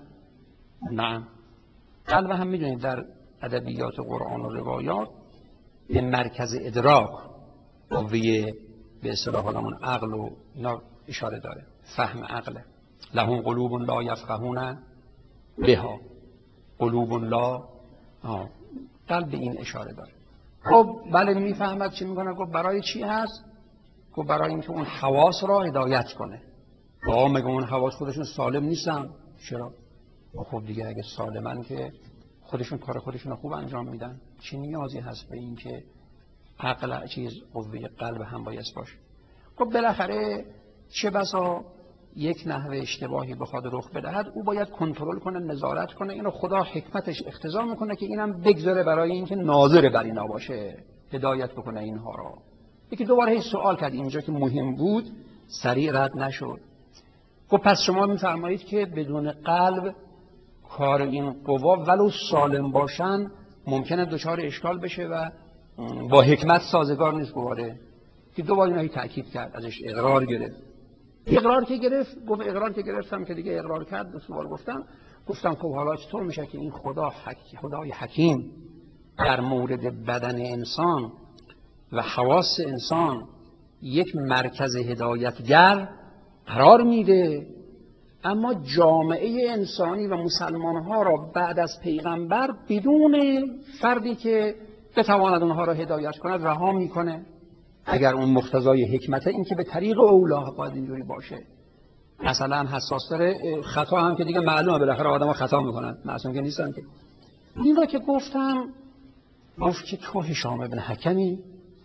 نه قلب هم میدونید در ادبیات قرآن و روایات به مرکز ادراک قوه به اصطلاح همون عقل و اینا اشاره داره، فهم عقله. لهم قلوب لا یفقهون بها، قلوب لا آه. قلب این اشاره داره. خب بله میفهمد چی میکنه. گفت برای چی هست؟ گفت برای اینکه اون حواس را هدایت کنه. آقا مگه اون حواس خودشون سالم نیستن؟ چرا؟ خب دیگه اگه سالمن که خودشون کار خودشون رو خوب انجام میدن، چه نیازی هست به این که عقل چیز قوه قلب هم بایست باشه؟ خب بالاخره چه بسا یک نحوه اشتباهی بخواد رخ بدهد او باید کنترل کنه، نظارت کنه. اینو خدا حکمتش اقتضا میکنه که اینم بگذاره برای اینکه ناظر بر اینا باشه، هدایت بکنه اینها را. یکی دوباره هیچ سوال کرد اینجا که مهم بود سریع رد نشد. خب پس شما میفرمایید که بدون قلب کار این قوا ولو سالم باشن ممکنه دچار اشکال بشه و با حکمت سازگار نیست. دوباره که دوباره اینو تاکید کرد، ازش اقرار گرفت. اقرار که گرفت گفت اقرار که گرفتم که دیگه اقرار کرد. دو سوال گفتم گفتم خب حالا چطور میشه که این خدا حک... خدای حکیم در مورد بدن انسان و حواس انسان یک مرکز هدایتگر قرار میده اما جامعه انسانی و مسلمان ها را بعد از پیغمبر بدون فردی که بتواند اونها را هدایت کند رها میکنه. اگر اون مقتضای حکمته، این که به طریق اولا باید اینجوری باشه. مثلا هم حساس داره، خطا هم که دیگه معلومه بالاخره آدم‌ها خطا میکنن، معصوم که نیستن که. این را که گفتم، گفت که تو هشام ابن حکمی،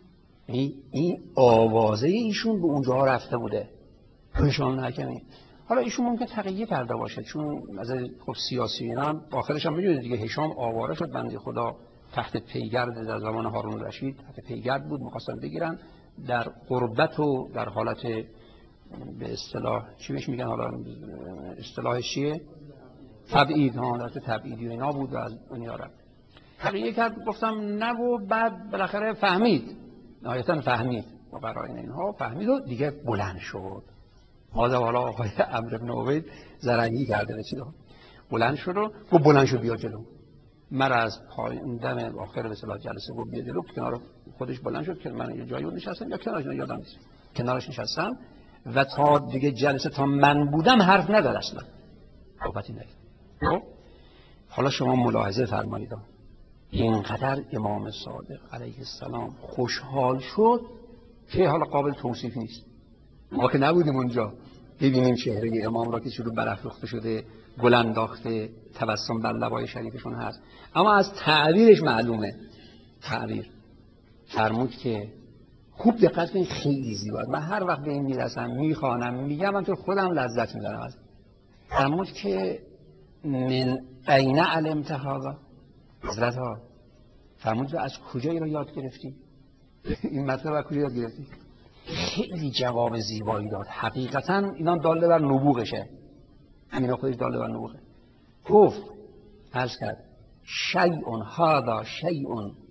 این آوازه ایشون به اونجا رفته بوده، تو هشام ابن حکمی. حالا ایشون ممکن تقیه کرده باشه، چون از خب سیاسی هم آخرش هم میدونید دیگه، هشام آواره شد بنده خدا، تحت پیگرد در زمان هارون رشید تحت پیگرد بود، می‌خواستن بگیرن، در غربت و در حالت به اصطلاح چی بهش میگن، حالا اصطلاحش چیه؟ تبعید. ها، در تبعیدی و اینا بود و از دنیا رفت. تقیه کرد، گفتم نه، و بعد بالاخره فهمید، نهایتا فهمید و قرائن اینها فهمید و دیگه بلند شد. حالا حالا آقای عمرو بن عبید زرنگی کرده رسید، بلند شد و گفت بلند شد بیا جلو. مرا از پایین دم آخر به اصطلاح جلسه گفت بیا جلو، کنار خودش بلند شد که من یه جایی نشستم یا کنارش یادم نیست، کنارش نشستم و تا دیگه جلسه تا من بودم حرف نداد اصلا، صحبتی نکرد. حالا شما ملاحظه فرمایید، اینقدر امام صادق علیه السلام خوشحال شد که حالا قابل توصیف نیست. ما که نبودیم اونجا ببینیم چهره امام را که شروع برافروخته شده، گل انداخته، تبسم بر لبای شریفشون هست، اما از تعبیرش معلومه. تعبیر فرمود که خوب دقت کنید، خیلی زیباست. من هر وقت به این میرسم میخوانم میگم، من تو خودم لذت میبرم از. فرمود که من این علمت هذا، حضرت ها فرمود از کجا این رو یاد گرفتی؟ این مطلب از کجا یاد گرفتی؟ خیلی جواب زیبایی داد. حقیقتا اینا داله بر نبوغشه، اینا خودش داله بر نبوغه. گفت عرض کرد شیء هذا شیء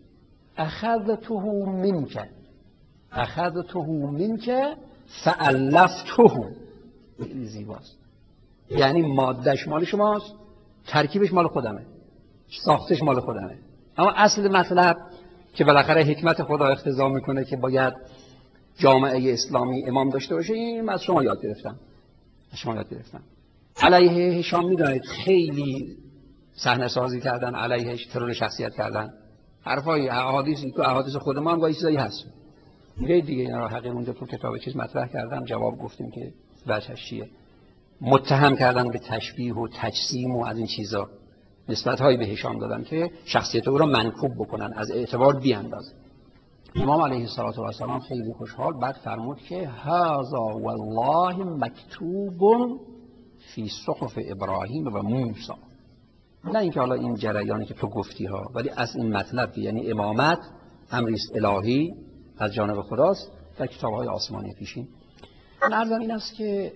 اخذته منک اخذته منک فالفته. خیلی زیباست، یعنی مادهش مال شماست، ترکیبش مال خودمه، ساختش مال خودمه، اما اصل مطلب که بالاخره حکمت خدا اقتضا میکنه که باید جامعه اسلامی امام داشته باشه، این از شما یاد گرفتم، از شما یاد گرفتم. علیه هشام میدونید خیلی صحنه سازی کردن، علیهش ترور شخصیت کردن، حرفای احادیثی تو احادیث خود ما هم گاهی چیزایی هست دیگه دیگه اینا رو حقیقت اونجا تو کتاب چیز مطرح کردم، جواب گفتیم که وجهش چیه. متهم کردن به تشبیه و تجسیم و از این چیزا، نسبت‌هایی به هشام دادن که شخصیت او را منکوب بکنن، از اعتبار بیاندازن. امام علیه السلام خیلی خوشحال بعد فرمود که هذا والله مکتوب فی صحف ابراهیم و موسی. نه اینکه حالا این جریانی که تو گفتی ها، ولی از این مطلب یعنی امامت امری است الهی از جانب خداست در کتاب‌های آسمانی پیشین. من عرضم این است که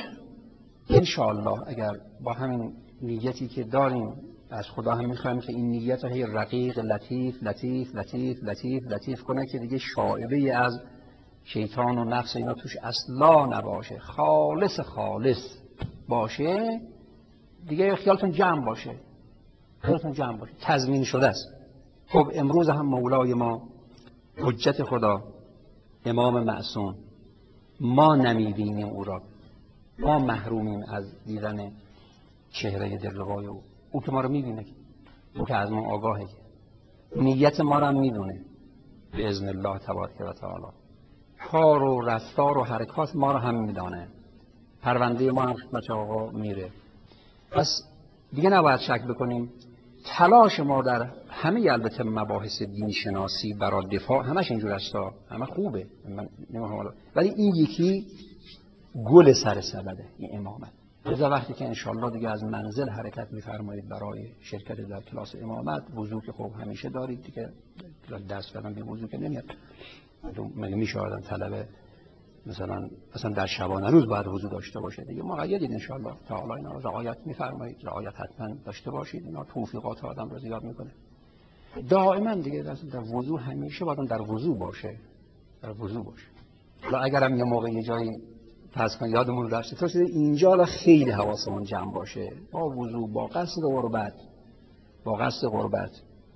انشاءالله اگر با همین نیتی که داریم از خدا هم میخوایم که این نیت رو هی رقیق لطیف لطیف لطیف لطیف لطیف کنه که دیگه شائبه از شیطان و نفس اینا توش اصلا نباشه، خالص خالص باشه، دیگه خیالتون جمع باشه، خیالتون جمع باشه، تضمین شده است. خب امروز هم مولای ما حجت خدا امام معصوم، ما نمیبینیم او را، ما محرومیم از دیدن چهره دلربای او. او که ما رو میبینه، او که از ما آگاهه، نیت ما رو هم میدونه به اذن الله تبارک و تعالی، کار و رفتار و حرکات ما رو هم میدانه، پرونده ما هم خدمت آقا میره. پس دیگه نباید شک بکنیم تلاش ما در همه البته مباحث دین شناسی برای دفاع همش اینجور است، همه خوبه، ولی این یکی گل سر سبده این امامت. لذا وقتی که انشالله دیگه از منزل حرکت میفرمایید برای شرکت در کلاس امامت، وضو که خب همیشه دارید دیگه، دست بدن به وضو که نمیاد، مگه میشه آدم طلبه مثلا مثلا در شبانه روز باید وضو داشته باشه دیگه، مقیدید انشالله تعالی اینا رو رعایت میفرمایید، رعایت حتما داشته باشید، اینا توفیقات آدم رو زیاد میکنه. دائما دیگه در وضو همیشه باید در وضو باشه، در وضو باشه. حالا اگرم یه موقع یه جایی پس کن یادمون رفته تو اینجا حالا خیلی حواسمون جمع باشه، با وضو، با قصد قربت، با قصد قربت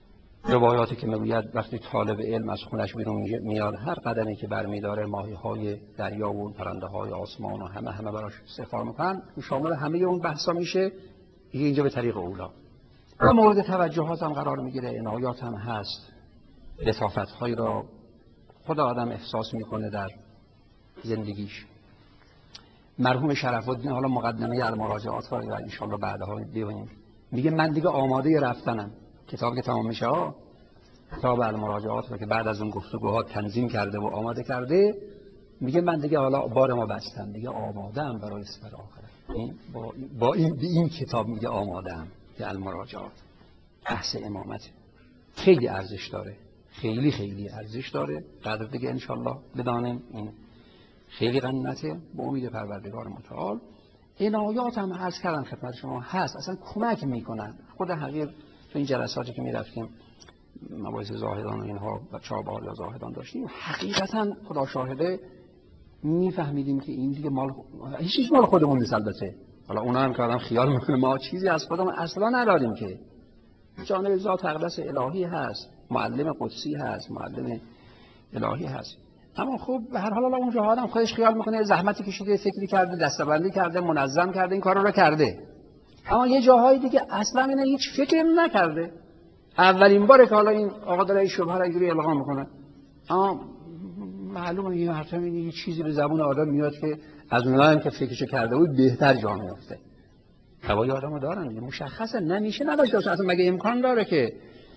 روایاتی که میگوید وقتی طالب علم از خونش بیرون میاد هر قدمی که برمیداره ماهی های دریا و پرنده های آسمان و همه همه براش استغفار میکنن، شامل همه اون بحثا میشه. اینجا به طریق اولا و مورد توجهات هم قرار میگیره، عنایات هم هست، لطافت هایی را خدا آدم احساس میکنه در زندگیش. مرحوم شرف الدین، حالا مقدمه المراجعات رو ان شاء الله بعدها ببینیم، میگه من دیگه آماده رفتنم. کتاب که تمام میشه ها، کتاب المراجعات رو که بعد از اون گفتگوها تنظیم کرده و آماده کرده، میگه من دیگه حالا بار ما بستم، دیگه آماده‌ام برای سفر آخرت. این با, با این به این کتاب میگه آماده‌ام که المراجعات. بحث امامت خیلی ارزش داره، خیلی خیلی ارزش داره. قدر دیگه ان شاء الله بدانیم. این خیلی غنیمته. به امید پروردگار متعال عنایات هم عرض کردم خدمت شما هست، اصلا کمک میکنن. خود حقیر تو این جلساتی که میرفتیم مباحث زاهدان و اینها و چابهار یا زاهدان داشتیم، حقیقتا خدا شاهده میفهمیدیم که این دیگه مال هیچ چیز مال خودمون نیست. البته حالا اونا هم که آدم خیال میکنه ما چیزی از خودمون اصلا نداریم، که جانب ذات اقدس الهی هست، معلم قدسی هست، معلم الهی هست. اما خب به هر حال اون جهاد هم خودش خیال میکنه زحمتی کشیده، فکری کرده، دسته‌بندی کرده، منظم کرده، این کارا رو کرده. اما یه جاهایی دیگه اصلا اینه هیچ فکری نکرده. اولین باره که حالا این آقا داره این شبهه رو اینجوری القا میکنه. اما معلومه یه حتما یه چیزی به زبون آدم میاد که از اونها هم که فکرشو کرده بود بهتر جا میفته. هوای آدمو دارن، مشخصه نمیشه نداشته باشن. اصلا مگه امکان داره که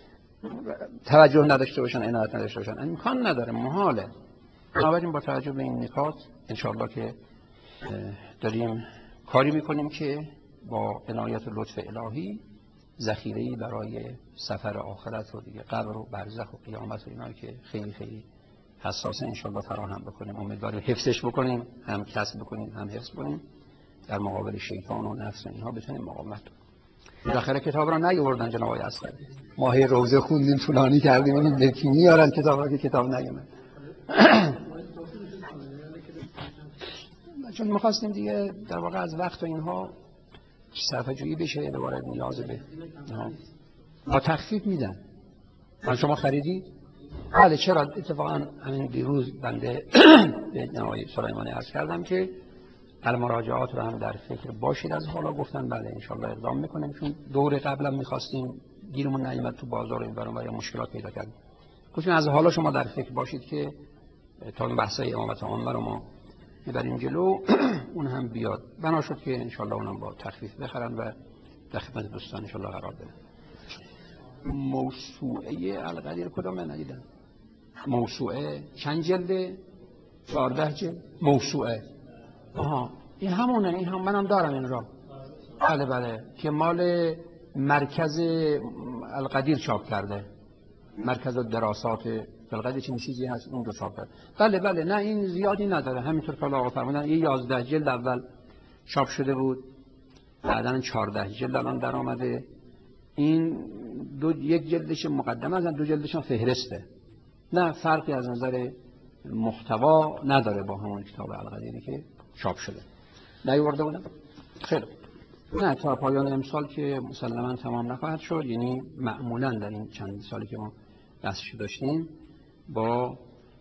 توجه نداشته باشن، عنایت نداشته باشن؟ امکان نداره، محاله. بنابراین با توجه به این نکات انشاءالله که داریم کاری میکنیم که با عنایت و لطف الهی ذخیره‌ای برای سفر آخرت و دیگه قبر و برزخ و قیامت و اینا که خیلی خیلی حساسه انشاءالله فراهم بکنیم. امیدواریم حفظش بکنیم، هم کسب بکنیم هم حفظ کنیم، در مقابل شیطان و نفس و اینها بتونیم مقاومت کنیم. بالاخره کتاب را نیاوردن جناب آقای اصغری. ما هی روزه خوندیم فلانی کردیم، این یکی میارن کتاب را که کتاب نیومد. چون می‌خواستیم دیگه در واقع از وقت و اینها صرفه‌جویی بشه، دوباره نیاز به با تخفیف میدن. من شما خریدید؟ بله. چرا؟ اتفاقا همین دیروز بنده به جناب سلیمانی عرض کردم که المراجعات رو هم در فکر باشید. از حالا گفتن بله انشالله اقدام میکنیم، چون دور قبلا میخواستیم گیرمون نیامد تو بازار این برام یا مشکلات پیدا کردیم. گفتیم از حالا شما در فکر باشید که تا این بحثای امامت عامه رو ما میبریم جلو اون هم بیاد. بنا شد که انشالله اونم با تخفیف بخرن و در خدمت دوستان انشالله قرار بدن. موسوعه القدیر کدام ندیدم؟ موسوعه چند جلده؟ چهارده جلد موسوعه. آها این همونه. این هم منم دارم این را. بله بله که مال مرکز القدیر چاپ کرده، مرکز دراسات القدیر چنین چیزی هست، اون رو چاپ کرده. بله بله نه این زیادی نداره، همینطور که آقا فرمودن یه یازده جلد اول چاپ شده بود، بعداً چهارده جلد الان در آمده. این دو یک جلدش مقدمه است، دو جلدش فهرسته. نه فرقی از نظر محتوا نداره با همون کتاب القدیری که چاپ شده. نیاورده بودم. خیلی نه تا پایان امسال که مسلماً تمام نخواهد شد، یعنی معمولاً در این چند سالی که ما دستش داشتیم با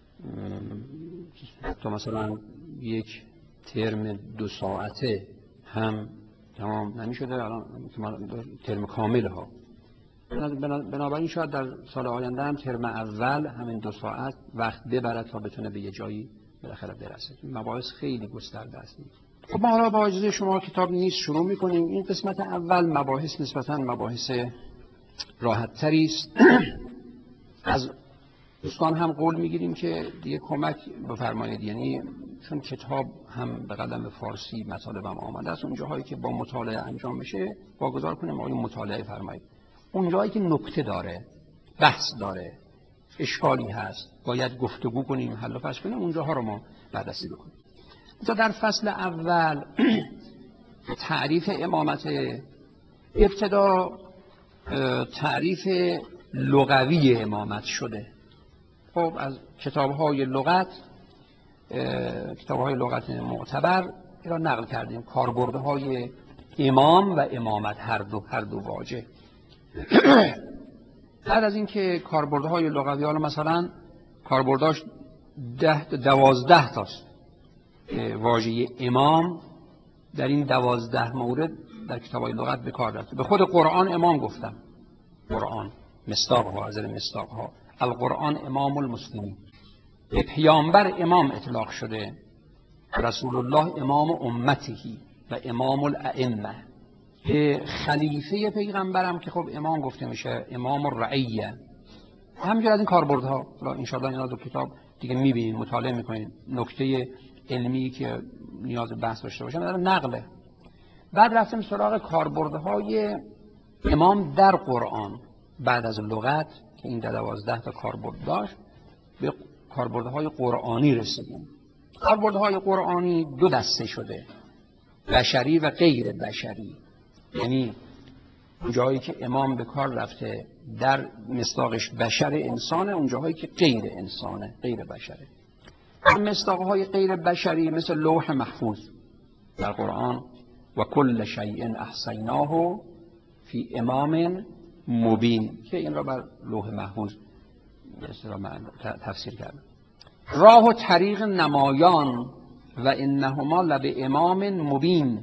تا مثلا یک ترم دو ساعته هم تمام نمی‌شده، الان ترم کامل ها. بنابراین شاید در سال آینده هم ترم اول همین دو ساعت وقت ببرد تا بتونه به یه جایی بالاخره برسه. مباحث خیلی گسترده است. خب ما حالا با اجازه شما کتاب نیست شروع می‌کنیم. این قسمت اول مباحث نسبتاً مباحث راحت تری است. از دوستان هم قول میگیریم که دیگه کمک بفرمایید، یعنی چون کتاب هم به قلم فارسی مطالب هم آمده است، اون جاهایی که با مطالعه انجام میشه واگذار کنیم آقای مطالعه فرمایید. اون جایی که نکته داره، بحث داره، اشکالی هست، باید گفتگو کنیم، حل و فصل کنیم، اونجاها رو ما بررسی بکنیم. در فصل اول تعریف امامت، ابتدا تعریف لغوی امامت شده. خب از کتاب‌های لغت، کتاب‌های لغت معتبر را نقل کردیم، کاربردهای امام و امامت هر دو هر دو واژه. بعد از اینکه کاربردهای لغوی، حالا مثلا کاربرداش ده دوازده تاست، واژه امام در این دوازده مورد در کتاب‌های لغت به کار رفته. به خود قرآن امام گفتم، قرآن مصداقها، از مصداقها القرآن امام المسلمین. به پیامبر امام اطلاق شده، رسول الله امام امتهی و امام الائمه. به خلیفه پیغمبرم که خب امام گفته میشه، امام الرعیه. همینجور از این کاربردها، ان شاء الله اینا دو کتاب دیگه میبینید، مطالعه میکنید. نکته علمی که نیاز بحث داشته باشه نقله. بعد رفتیم سراغ کاربردهای امام در قرآن. بعد از لغت که این دوازده تا کاربرد داشت، به کاربردهای قرآنی رسیدیم. کاربردهای قرآنی دو دسته شده، بشری و غیر بشری. یعنی جایی که امام به کار رفته در مصداقش بشر انسانه، اون جاهایی که غیر انسانه، غیر بشره. مصداقهای غیر بشری مثل لوح محفوظ در قرآن، و کل شیء احصیناه فی امام مبین، که این را بر لوح محفوظ تفسیر کرده. راه و طریق نمایان و انهما لب امام مبین.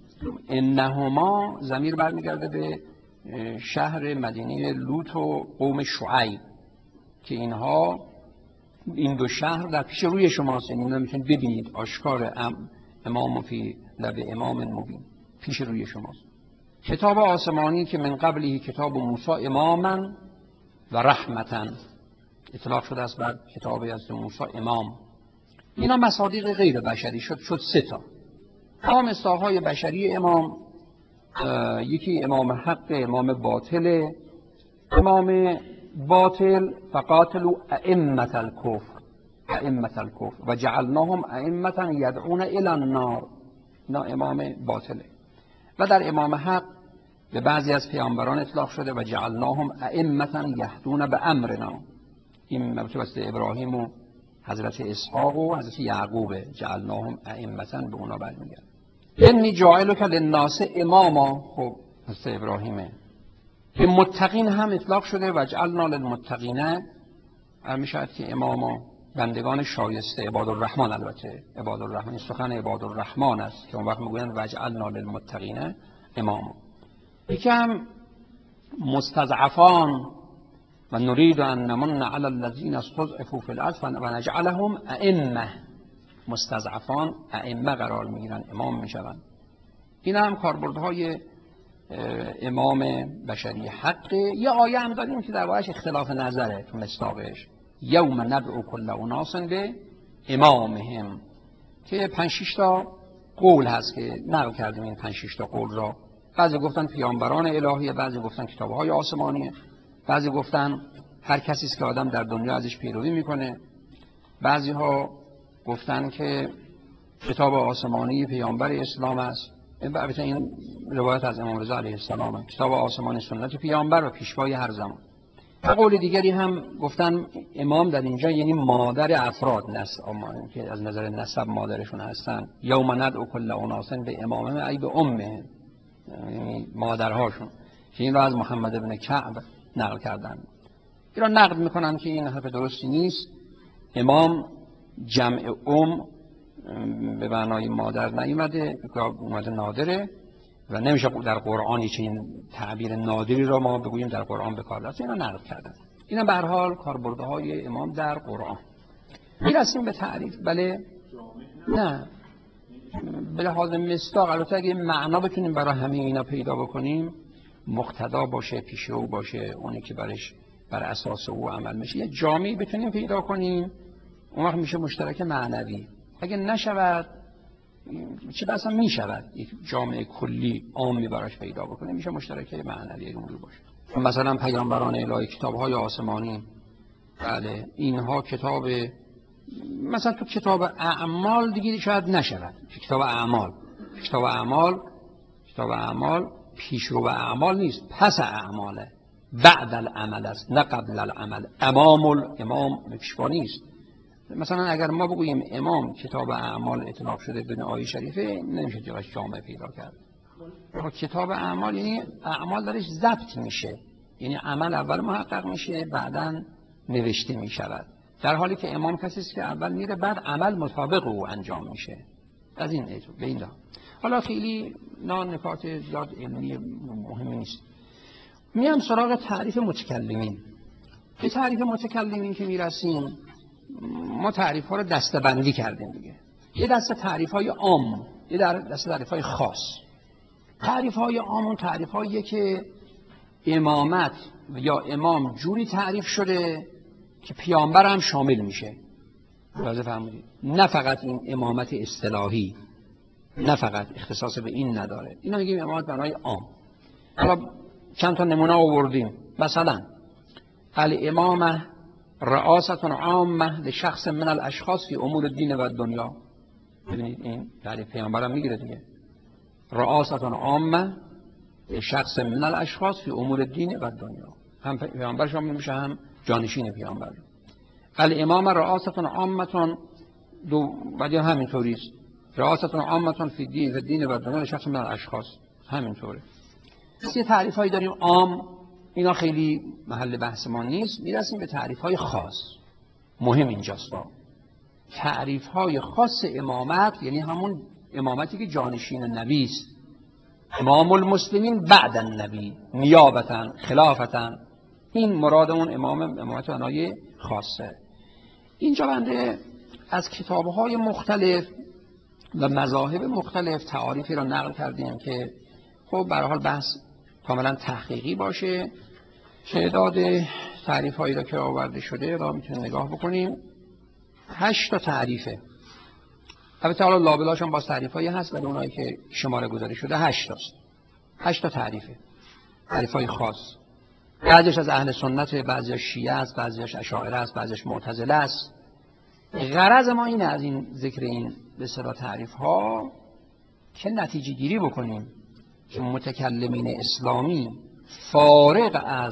انهما ضمیر برمیگرده به شهر مدینه لوط و قوم شعیب که اینها، این دو شهر در پیش روی شماست، یعنی اینا میتونید ببینید آشکار امام فی لب امام مبین، پیش روی شماست. کتاب آسمانی که من قبلی کتاب موسی اماما و رحمتا، اطلاق شده است بر کتاب از موسی امام. اینا مصادیق غیر بشری شد شد سه تا. اما مصداقهای بشری امام، یکی امام حق، امام باطل. امام باطل فقاتلوا ائمة الکفر، ائمة الکفر و جعلناهم ائمة یدعون الی النار. اینا امام باطله. و در امام حق به بعضی از پیامبران اطلاق شده و جعلناهم ائمة یهدون به امرنا. این مربوط به ابراهیم و حضرت اسحاق و حضرت یعقوب، جعلناهم ائمة به اونا برمیگرده. انی جاعلک للناس اماما، خب حضرت ابراهیمه. به متقین هم اطلاق شده و جعلنا للمتقین، میشود که اماما بندگان شایسته، عباد الرحمن. البته عباد الرحمن سخن عباد الرحمن است که اون وقت میگویند و جعلنا للمتقین اماما. یکم مستضعفان و نريد ان نمن علی الذین استضعفوا فی الارض و نجعلهم ائمه. مستضعفان ائمه قرار میگیرن، امام میشوند. این هم کاربردهای امام بشری حقه. یه آیه هم داریم که دربارش اختلاف نظره تو مصداقش، یوم ندعو کل اناس به امامهم، که پنج شش تا قول هست که نقل کردیم این پنج شش تا قول را. بعضی گفتن پیامبران الهیه، بعضی گفتن کتاب‌های آسمانیه، بعضی گفتن هر کسی است که آدم در دنیا ازش پیروی میکنه، بعضی ها گفتن که کتاب آسمانی پیامبر اسلام است. البته این روایت از امام رضا علیه السلام، کتاب آسمانی سنت پیامبر و پیشوای هر زمان. و قول دیگری هم گفتن امام در اینجا یعنی مادر افراد، نسل که از نظر نسب مادرشون هستن. یوم ندعو کل اناس به امامهم ای به امهم، یعنی مادرهاشون، که این را از محمد بن کعب نقل کردن. این را نقد میکنن که این حرف درستی نیست. امام جمع ام به معنای مادر نیامده، اومده نادره و نمیشه در قرآن هیچ این تعبیر نادری را ما بگوییم در قرآن به کار رفته. اینا نقد کردن. اینا به هر حال کاربردهای امام در قرآن. میرسیم به تعریف. بله نه به لحاظ مصداق، البته اگه معنا بتونیم برای همه اینا پیدا بکنیم، مقتدا باشه، پیشرو باشه، اونی که برش بر اساس او عمل میشه، یه جامعی بتونیم پیدا کنیم، اون وقت میشه مشترک معنوی. اگه نشود چه بسا میشود یک جامعه کلی عامی براش پیدا بکنه، میشه مشترک معنوی اون باشه. مثلا پیامبران الهی، کتاب‌های آسمانی، بله اینها کتاب، مثلا تو کتاب اعمال دیگه شاید نشود. کتاب اعمال کتاب اعمال کتاب اعمال پیشرو به اعمال نیست، پس اعماله، بعد العمل است نه قبل العمل. امام الامام پیشوا نیست. مثلا اگر ما بگوییم امام کتاب اعمال اطلاق شده بدون آیه شریفه، نمیشه جاش جامعه پیدا کرد. کتاب اعمال یعنی اعمال درش ضبط میشه، یعنی عمل اول محقق میشه بعداً نوشته میشود، در حالی که امام کسی است که اول میره بعد عمل مطابق او انجام میشه. از این ایتو به این دا. حالا خیلی نه نکات زیاد علمی مهمی نیست. میام سراغ تعریف متکلمین. به تعریف متکلمین که میرسیم ما تعریف ها رو دسته بندی کردیم دیگه. یه دسته تعریف های عام، یه دسته تعریف های خاص. تعریف های عام اون تعریف هاییه که امامت یا امام جوری تعریف شده که پیامبر هم شامل میشه. واضح فهمیدید؟ نه فقط این امامت اصطلاحی، نه فقط اختصاص به این نداره. اینا میگیم امامت بنای عام. حالا چند تا نمونه آوردیم. مثلا الامامه رئاست عامه لشخص من الاشخاص فی امور الدین و دنیا. ببینید این تعریف پیامبر هم میگیره دیگه. رئاست عامه لشخص من الاشخاص فی امور الدین و دنیا. هم پیامبر شامل میشه هم جانشین پیامبر. الامام رئاست عامه دو بعد همینطوری است. رئاست عامه فی الدین و الدین و دنیا لشخص من الاشخاص همینطوره. یه تعریف هایی داریم عام، اینا خیلی محل بحث ما نیست. میرسیم به تعریف های خاص. مهم اینجاست با تعریف های خاص امامت، یعنی همون امامتی که جانشین نبی است، امام المسلمین بعد النبی نیابتا خلافتا، این مراد اون امام امامت معنای خاصه. اینجا بنده از کتاب‌های مختلف و مذاهب مختلف تعاریفی را نقل کردیم که خب به هر حال بحث کاملا تحقیقی باشه. تعداد تعریف‌هایی را که آورده شده را میتونیم نگاه بکنیم. هشت تا تعریفه. البته حالا لابلاش هم باز تعریف‌هایی هست ولی اونایی که شماره گذاری شده هشت تاست. هشت تا تعریفه. تعریف‌های خاص. بعضیش از اهل سنت، بعضیش شیعه است، بعضیش اشاعره است، بعضیش معتزله است. غرض ما اینه از این ذکر این به اصطلاح تعریف‌ها که نتیجه گیری بکنیم که متکلمین اسلامی فارغ از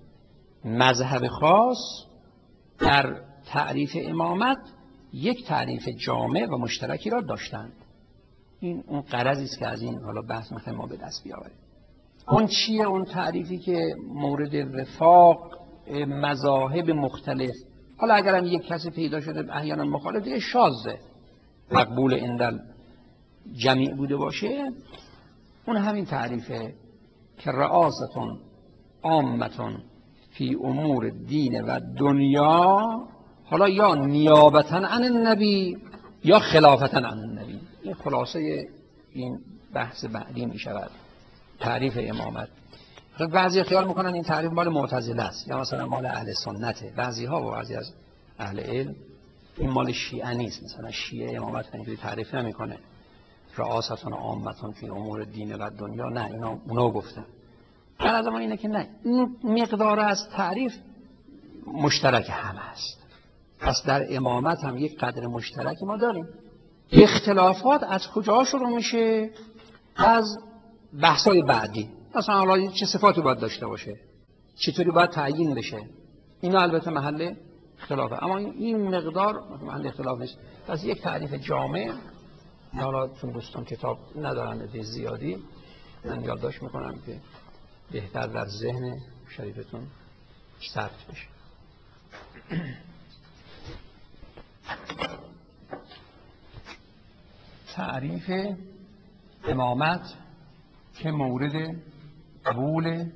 مذهب خاص در تعریف امامت یک تعریف جامع و مشترکی را داشتند. این اون غرضی است که از این حالا بحث می‌خوایم ما به دست بیاوریم. اون چیه اون تعریفی که مورد وفاق مذاهب مختلف، حالا اگرم یک کسی پیدا شده احیانا مخالف دیگه شاذه، مقبول اندل جمیع بوده باشه، اون همین تعریفه که رئاستون عامتون فی امور دین و دنیا، حالا یا نیابتا عن النبی یا خلافتا عن النبی. این خلاصه این بحث بعدی می شود تعریف امامت. بعضی خیال میکنن این تعریف مال معتزله است یا مثلا مال اهل سنته، بعضی ها و بعضی از اهل علم این مال شیعه نیست. مثلا شیعه امامت اینجوری تعریف نمیکنه رئاستون عامتون فی امور دین و دنیا، نه اینا اونا گفتن. غرض ما اینه که نه، این مقدار از تعریف مشترک همه است. پس در امامت هم یک قدر مشترک ما داریم. اختلافات از کجا شروع میشه؟ از بحث‌های بعدی. مثلا حالا چه صفاتی باید داشته باشه، چطوری باید تعیین بشه، اینا البته محل اختلافه، اما این مقدار محل اختلاف نیست. پس یک تعریف جامع، حالا چون دوستان کتاب ندارن عده زیادی، من یادداشت میکنم که بهتر در ذهن شریفتون ثبت بشه. تعریف امامت که مورد قبول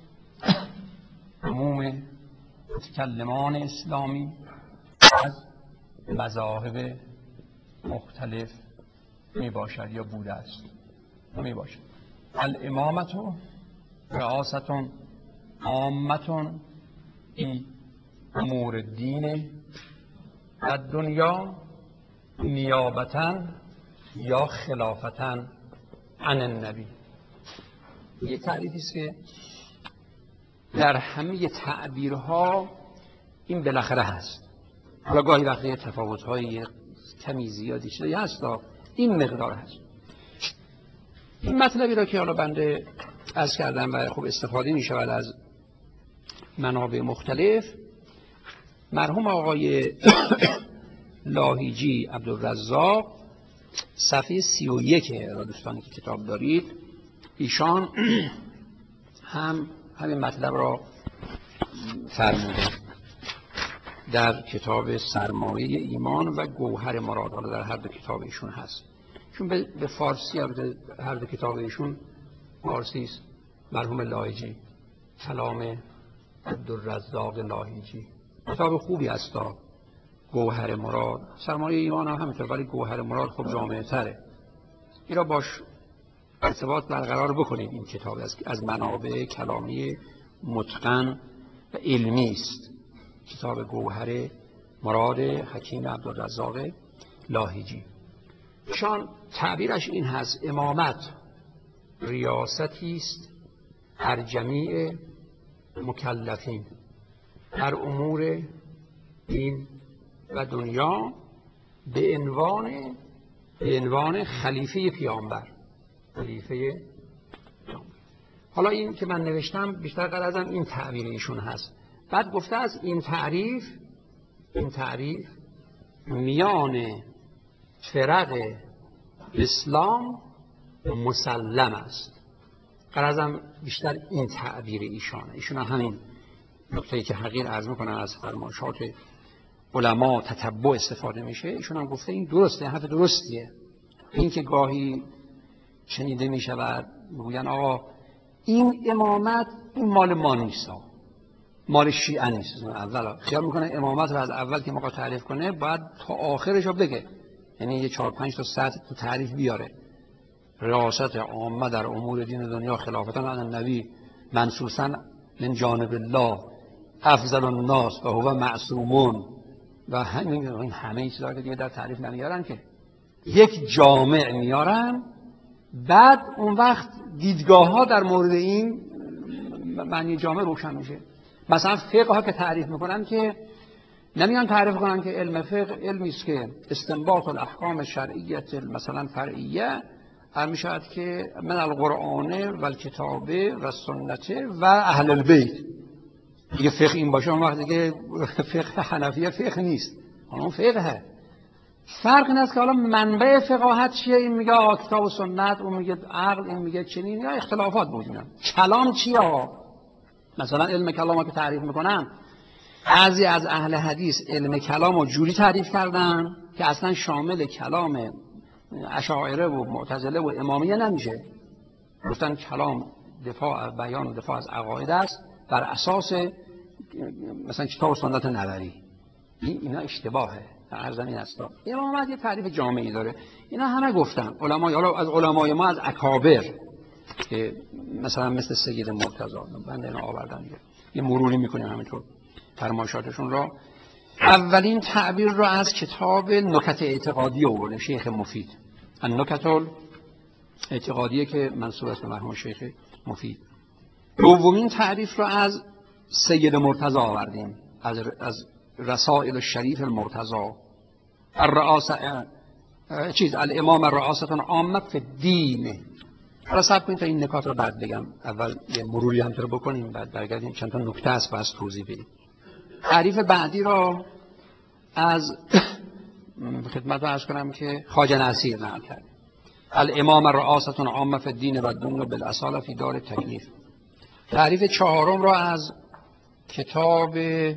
عموم متکلمان اسلامی از مذاهب مختلف می باشد یا بوده است می باشد. الامامت رئاستون عامتون ای امور دین و دنیا نیابتا یا خلافتا عن النبی. یه تعریفی است که در همه تعبیرها این بالاخره هست. حالا گاهی وقتی تفاوت‌های کمی زیادی شده هست، این مقدار هست. این مطلبی را که حالا بنده عرض کردم و خوب استفاده می شود از منابع مختلف، مرحوم آقای لاهیجی عبدالرزاق صفحه سی و یک را دوستانی که کتاب دارید، ایشان هم همین مطلب را فرموده در کتاب سرمایه ایمان و گوهر مراد. حالا در هر دو کتاب ایشون هست، چون به فارسی هر دو کتاب ایشون فارسی است. مرحوم لاهیجی، کلام عبدالرزاق لاهیجی، کتاب خوبی است. گوهر مراد، سرمایه ایمان هم همینطور، ولی گوهر مراد خب جامعه تره. این را باش ارتباط برقرار بکنید. این کتاب از منابع کلامی متقن و علمی است، کتاب گوهر مراد حکیم عبدالرزاق لاهیجی. شان تعبیرش این هست: امامت ریاستی است هر جمیع مکلفین در امور دین و دنیا به عنوان به عنوان خلیفه پیامبر. خلیفه پیامبر. حالا این که من نوشتم بیشتر غرضم این تعبیر ایشون هست. بعد گفته از این تعریف این تعریف میان فرق اسلام مسلم است. غرضم بیشتر این تعبیر ایشانه. ایشون همین نکته‌ای که حقیر عرض میکنن از فرمایشات علما تتبع استفاده میشه. ایشون هم گفته این درسته، حرف درستیه. این که گاهی شنیده میشود میگن آقا این امامت این مال ما نیست، مال شیعه نیست. اول خیال میکنه امامت رو از اول که ما تعریف کنه باید تا آخرش رو بگه، یعنی یه چهار پنج تا سطح تو تعریف بیاره. ریاست عامه در امور دین دنیا خلافتا عن النبی منصوصا من جانب الله افضل الناس و هو معصومون و همین این همه چیزا که دیگه در تعریف نمیارن، که یک جامع میارن. بعد اون وقت دیدگاه ها در مورد این معنی جامع روشن میشه. مثلا فقه ها که تعریف میکنن که نمیان تعریف کنن که علم فقه علمی است که استنباط الاحکام شرعیت مثلا فرعیه می شود که من القرآن و الکتابه و سنت و اهل البیت. دیگه فقه این باشه اون وقت دیگه فقه حنفیه فقه نیست، اون فقهه. فرق این است که حالا منبع فقاهت چیه؟ این میگه کتاب و سنت، اون میگه عقل، این میگه چنین، یا اختلافات بودن. کلام چیه ها؟ مثلا علم کلام ها که تعریف میکنن، بعضی از اهل حدیث علم کلام رو جوری تعریف کردن که اصلا شامل کلام اشاعره و معتزله و امامیه نمیشه. گفتن کلام دفاع بیان و دفاع از عقاید است بر اساس مثلا کتاب و سنت نبوی. این اینا اشتباهه. عرضم این است. امامت یه تعریف جامعی داره. اینا همه گفتن علمای، حالا از علمای ما از اکابر که مثلا مثل سید مرتضی، بنده اینا آوردن دیگه، یه مروری میکنیم همینطور فرمایشاتشون را. اولین تعبیر را از کتاب نکت اعتقادی آورده شیخ مفید، النکت اعتقادیه که منسوب است به مرحوم شیخ مفید. دومین تعریف را از سید مرتضی آوردیم، از از رسائل الشریف المرتضی. الرئاسه چیز الامام الرئاسه عامه فی الدین. حالا صبر کنید تا این نکات رو بعد بگم، اول یه مروری هم رو بکنیم بعد برگردیم چند تا نکته است بس توضیح بدیم. تعریف بعدی را از خدمت عرض کنم که خواجه نصیر نقل کرد. الامام الرئاسه عامه فی الدین و الدنیا بالاصاله فی دار التکلیف. تعریف چهارم را از کتاب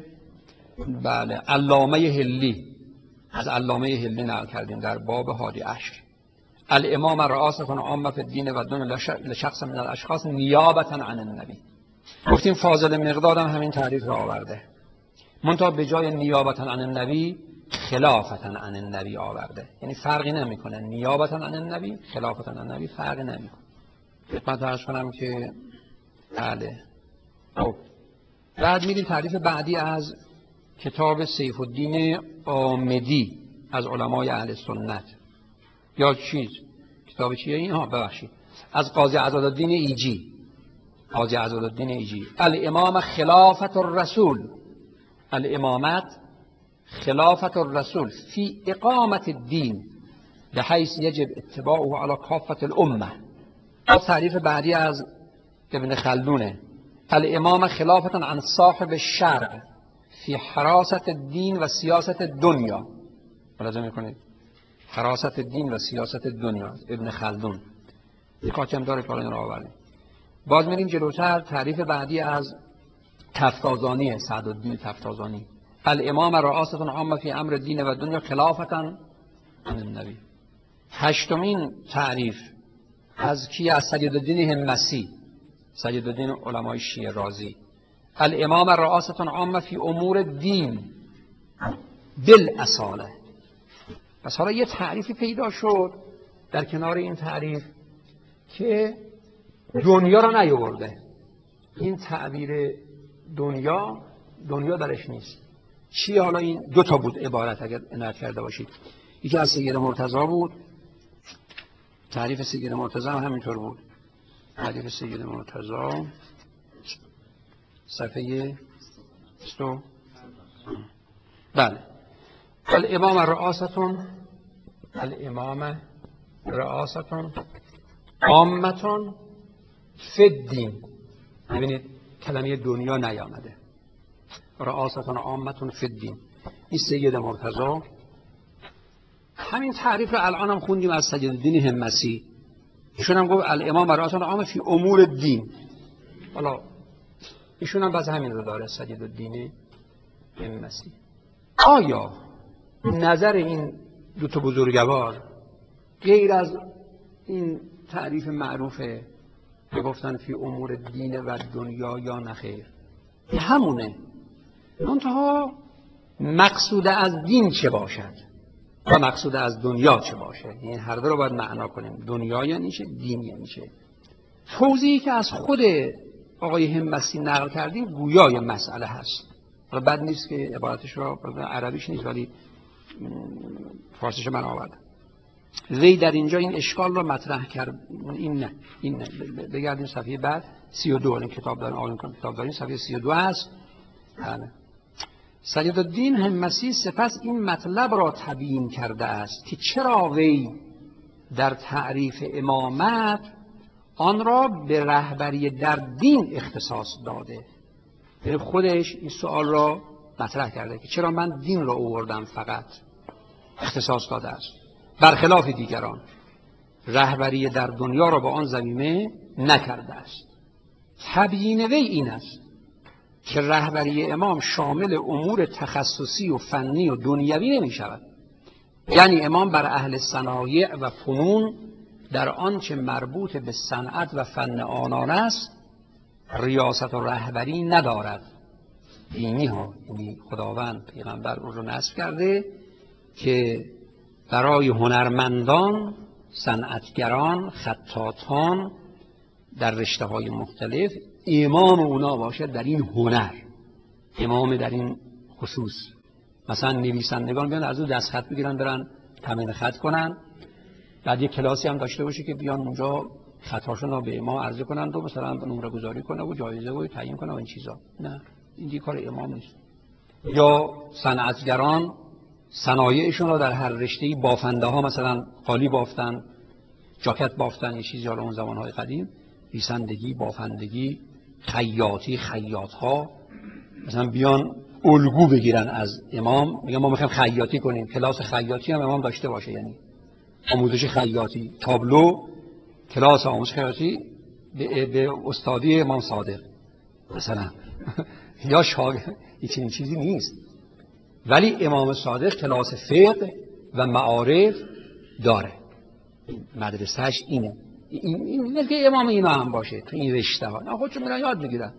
بله علامه هلی، از علامه هلی نقل کردیم در باب هادی عشر. الامام الرئاسه عامه فی الدین و الدنیا لشخص من الاشخاص نیابتا عن النبی. گفتیم فاضل مقداد هم همین تعریف را آورده، منتها به جای نیابتا عن النبی خلافتا عن النبی آورده، یعنی فرقی نمیکنه نیابتا عن النبی خلافتا عن النبی فرقی نمیکنه. خدمت عرض کنم که بله. خب بعد میریم تعریف بعدی از کتاب سیف الدین آمدی از علمای اهل سنت، یا چیز کتاب چیه این ها ببخشید از قاضی عزالدین ایجی. قاضی عزالدین ایجی الامام خلافت الرسول، الامامت خلافت الرسول فی اقامت الدین بحیث یجب اتباعه علی کافة الامه. از تعریف بعدی از ابن خلدونه الامام خلافت عن صاحب الشرع فی حراست الدین و سیاست دنیا. ملاحظه میکنید حراست الدین و سیاست دنیا ابن خلدون یک حاکم داره که حالا این را آورده. باز میریم جلوتر، تعریف بعدی از تفتازانی، سعدالدین تفتازانی: الامام رئاست عامه فی امر دین و دنیا خلافة عن النبی. هشتمین تعریف از کی؟ از سیدالدین همسی، سیدالدین علمای شیعه رازی: الامام رئاست عامه فی امور دین بالاصاله. پس حالا یه تعریفی پیدا شد در کنار این تعریف که دنیا را نیاورده. این تعبیر دنیا، دنیا درش نیست. چی حالا این؟ دو تا بود عبارت اگر عنایت کرده باشید. یکی از سید مرتضی بود، تعریف سید مرتضی هم همینطور بود. تعریف سید مرتضی صفحه ستو. بله. الامام رئاستون، الامام رئاستون عامتون فی الدین. ببینید کلمه دنیا نیامده. رئاستون عامتون فی الدین. این سید مرتضی. همین تعریف رو الان هم خوندیم از سیدالدین همسی. ایشون هم گفت الامام رئاستون عامه فی امور الدین. حالا ایشون هم باز همین رو داره، سیدالدین همسی. آیا نظر این دو تا بزرگوار غیر از این تعریف معروفه که گفتن فی امور دین و دنیا یا نخیر؟ همونه. منتها مقصود از دین چه باشد و مقصود از دنیا چه باشه؟ این هر دو رو باید معنا کنیم. دنیا یعنی چه؟ دین یعنی چه؟ توضیحی که از خود آقای همسی نقل کردیم گویای مسئله هست. حالا بد نیست که عبارتش رو عربیش نیست ولی فارسیش من آوردم. وی در اینجا این اشکال رو مطرح کرد. این نه، این نه. بگردیم صفحه بعد سی و دو. این کتاب داریم، آن کتاب داریم، صفحه سی و دو هست. بله. سیدالدین همسی سپس این مطلب را تبیین کرده است که چرا وی در تعریف امامت آن را به رهبری در دین اختصاص داده. یعنی خودش این سوال را مطرح کرده که چرا من دین را آوردم فقط، اختصاص داده است، برخلاف دیگران رهبری در دنیا را با آن زمینه نکرده است. تبیین وی این است که رهبری امام شامل امور تخصصی و فنی و دنیوی نمی شود. یعنی امام بر اهل صنایع و فنون در آنچه مربوط به صنعت و فن آنان است ریاست و رهبری ندارد. دینی ها، یعنی خداوند پیغمبر اون رو نصب کرده که برای هنرمندان، صنعتگران، خطاطان در رشته های مختلف امام اونا باشه در این هنر، امام در این خصوص. مثلا نویسندگان بیان از او دست خط بگیرن برن تمرین خط کنن، بعد یک کلاسی هم داشته باشه که بیان اونجا خطاشون رو به امام عرضه کنن و مثلا نمره گذاری کنه و جایزه و تعیین کنه و این چیزا. نه، این دیگه کار امام نیست. یا صنعتگران صنایعشون رو در هر رشته‌ای، بافنده ها مثلا قالی بافتن، جاکت بافتن، یه چیزی حالا اون زمانهای قدیم، ریسندگی، بافندگی، خیاطی، خیاط ها مثلا بیان الگو بگیرن از امام، میگن ما میخوایم خیاطی کنیم، کلاس خیاطی هم امام داشته باشه، یعنی آموزش خیاطی، تابلو، کلاس آموزش خیاطی به, به استادی امام صادق مثلا یا شاگرد، این چیزی نیست. ولی امام صادق کلاس فقه و معارف داره، مدرسهش اینه. این این که امام اینا هم باشه تو این رشته ها. نه خودشون میرن یاد میگیرن.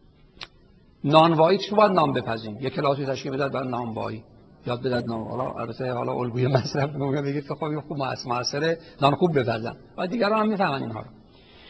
نانوایی تو باید نام بپزین، یک کلاسی تشکیل بداد بعد نانوایی یاد بداد. نام حالا البته حالا الگوی مصرف میگم بگید که خب خوب معاصره نان خوب بپزن و دیگران هم میفهمن اینها رو.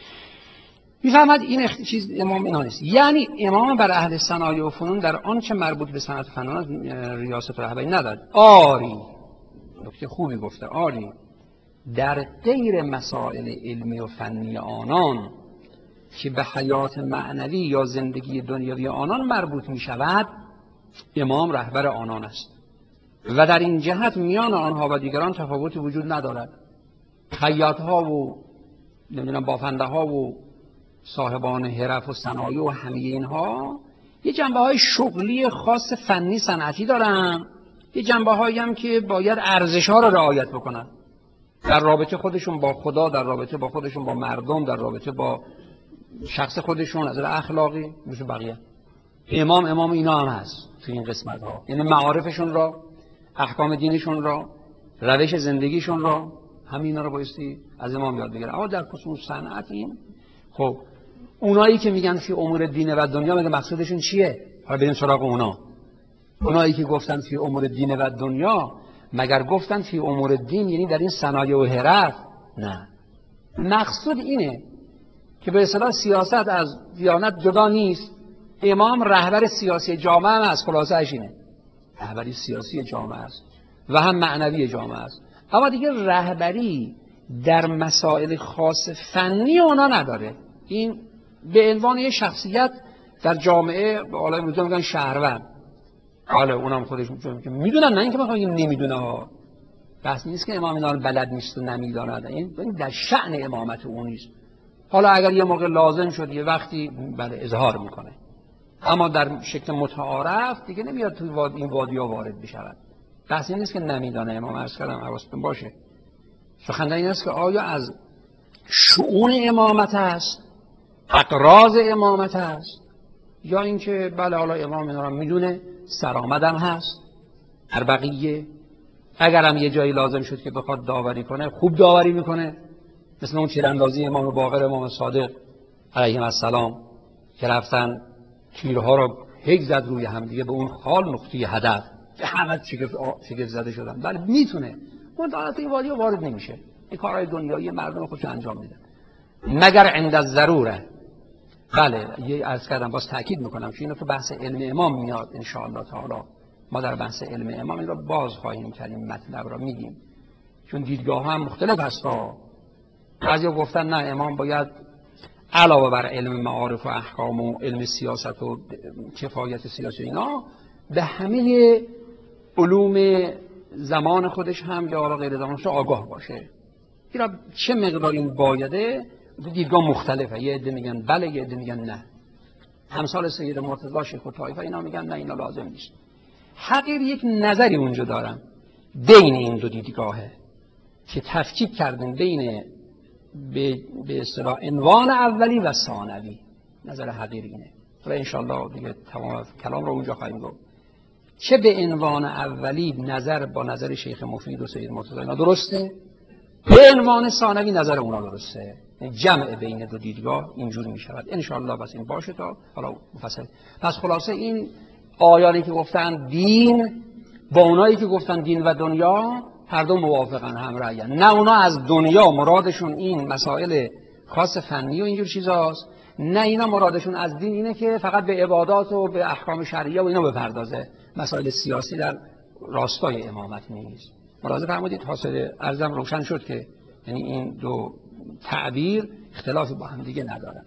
میفهمد این اخت... چیز امام اینا نیست. یعنی امام بر اهل صنایع و فنون در آنچه مربوط به صنعت و فنون ریاست و رهبری ندارد. آری، نکته خوبی گفته، آری در غیر مسائل علمی و فنی آنان که به حیات معنوی یا زندگی دنیوی آنان مربوط می شود امام رهبر آنان است و در این جهت میان آنها و دیگران تفاوتی وجود ندارد. خیاط ها و نمیدونم بافنده ها و صاحبان حرف و صنایع و همه اینها یه جنبه های شغلی خاص فنی صنعتی دارن، یه جنبه هایی هم که باید ارزش ها رو رعایت بکنن در رابطه خودشون با خدا، در رابطه با خودشون با مردم، در رابطه با شخص خودشون، از نظر اخلاقی مثل بقیه. امام امام اینا هم هست تو این قسمت ها، یعنی معارفشون را، احکام دینشون را، روش زندگیشون را، همینا رو بایستی از امام یاد بگیرن. اما در خصوص صنعت این، خب اونایی که میگن فی امور دین و دنیا، مگه مقصودشون چیه؟ حالا بریم سراغ اونا. اونایی که گفتن فی امور دین و دنیا، مگر گفتن فی امور دین یعنی در این صنایع و حرف؟ نه، مقصود اینه که به اصطلاح سیاست از دیانت جدا نیست. امام رهبر سیاسی جامعه هم از، خلاصه‌اش اینه، رهبری سیاسی جامعه است و هم معنوی جامعه است. اما دیگه رهبری در مسائل خاص فنی اونا نداره. این به عنوان یه شخصیت در جامعه، حالا میگن میگن شهروند، حالا اونم خودش میدونن، نه اینکه بخوام نمیدونه ها. بس نیست که امام اینا رو بلد نیست و نمیداند، این در شأن امامت اون نیست. حالا اگر یه موقع لازم شد یه وقتی بله اظهار میکنه، اما در شکل متعارف دیگه نمیاد توی واد این وادی‌ها وارد بشود. بحث این نیست که نمیدانه امام، عرض کردم حواستون باشه. سخن این است که آیا از شؤون امامت است، اقراض امامت است، یا اینکه بله حالا امام اینا رو میدونه، سرآمدم هست در بقیه، اگرم یه جایی لازم شد که بخواد داوری کنه خوب داوری میکنه، مثل اون تیراندازی امام باقر امام صادق علیهم السلام که رفتن تیرها رو هک زد روی هم دیگه به اون خال نقطه هدف که همه شگفت زده شدن. بله میتونه، اون دانت این وادی وارد نمیشه، این کارهای دنیایی مردم خودش انجام میده مگر عند الضروره. بله یه عرض کردم، باز تاکید میکنم که اینو تو بحث علم امام میاد ان شاء الله تعالی. ما در بحث علم امام این رو باز خواهیم کرد، این مطلب رو میگیم، چون دیدگاه هم مختلف هستا. بعضیا گفتن نه امام باید علاوه بر علم معارف و احکام و علم سیاست و کفایت سیاسی اینا به همه علوم زمان خودش هم یا غیر زمانش آگاه باشه. اینا چه مقدار این بایده دیدگاه مختلفه، یه عده میگن بله، یه عده میگن نه. امثال سید مرتضی شیخ الطایفه اینا میگن نه اینا لازم نیست. حقیقت یک نظری اونجا دارم بین این دو دیدگاهه که تفکیک کردن بین به به اصطلاح عنوان اولی و ثانوی. نظر حقیقی اینه و ان شاء الله دیگه تمام کلام رو اونجا خواهیم گفت. چه به عنوان اولی نظر با نظر شیخ مفید و سید مرتضی اینا درسته، به عنوان ثانوی نظر اونا درسته. جمع بین دو دیدگاه اینجوری می شود ان شاء الله. بس این باشه تا حالا مفصل. پس خلاصه این آیانی که گفتن دین با اونایی که گفتن دین و دنیا هر دو موافقن، هم رأیان. نه اونا از دنیا مرادشون این مسائل خاص فنی و اینجور چیزاست، نه اینا مرادشون از دین اینه که فقط به عبادات و به احکام شرعیه و اینا بپردازه. مسائل سیاسی در راستای امامت نیست. ملاحظه فرمودید حاصل عرضم روشن شد که یعنی این دو تعبیر اختلافی با هم دیگه ندارن.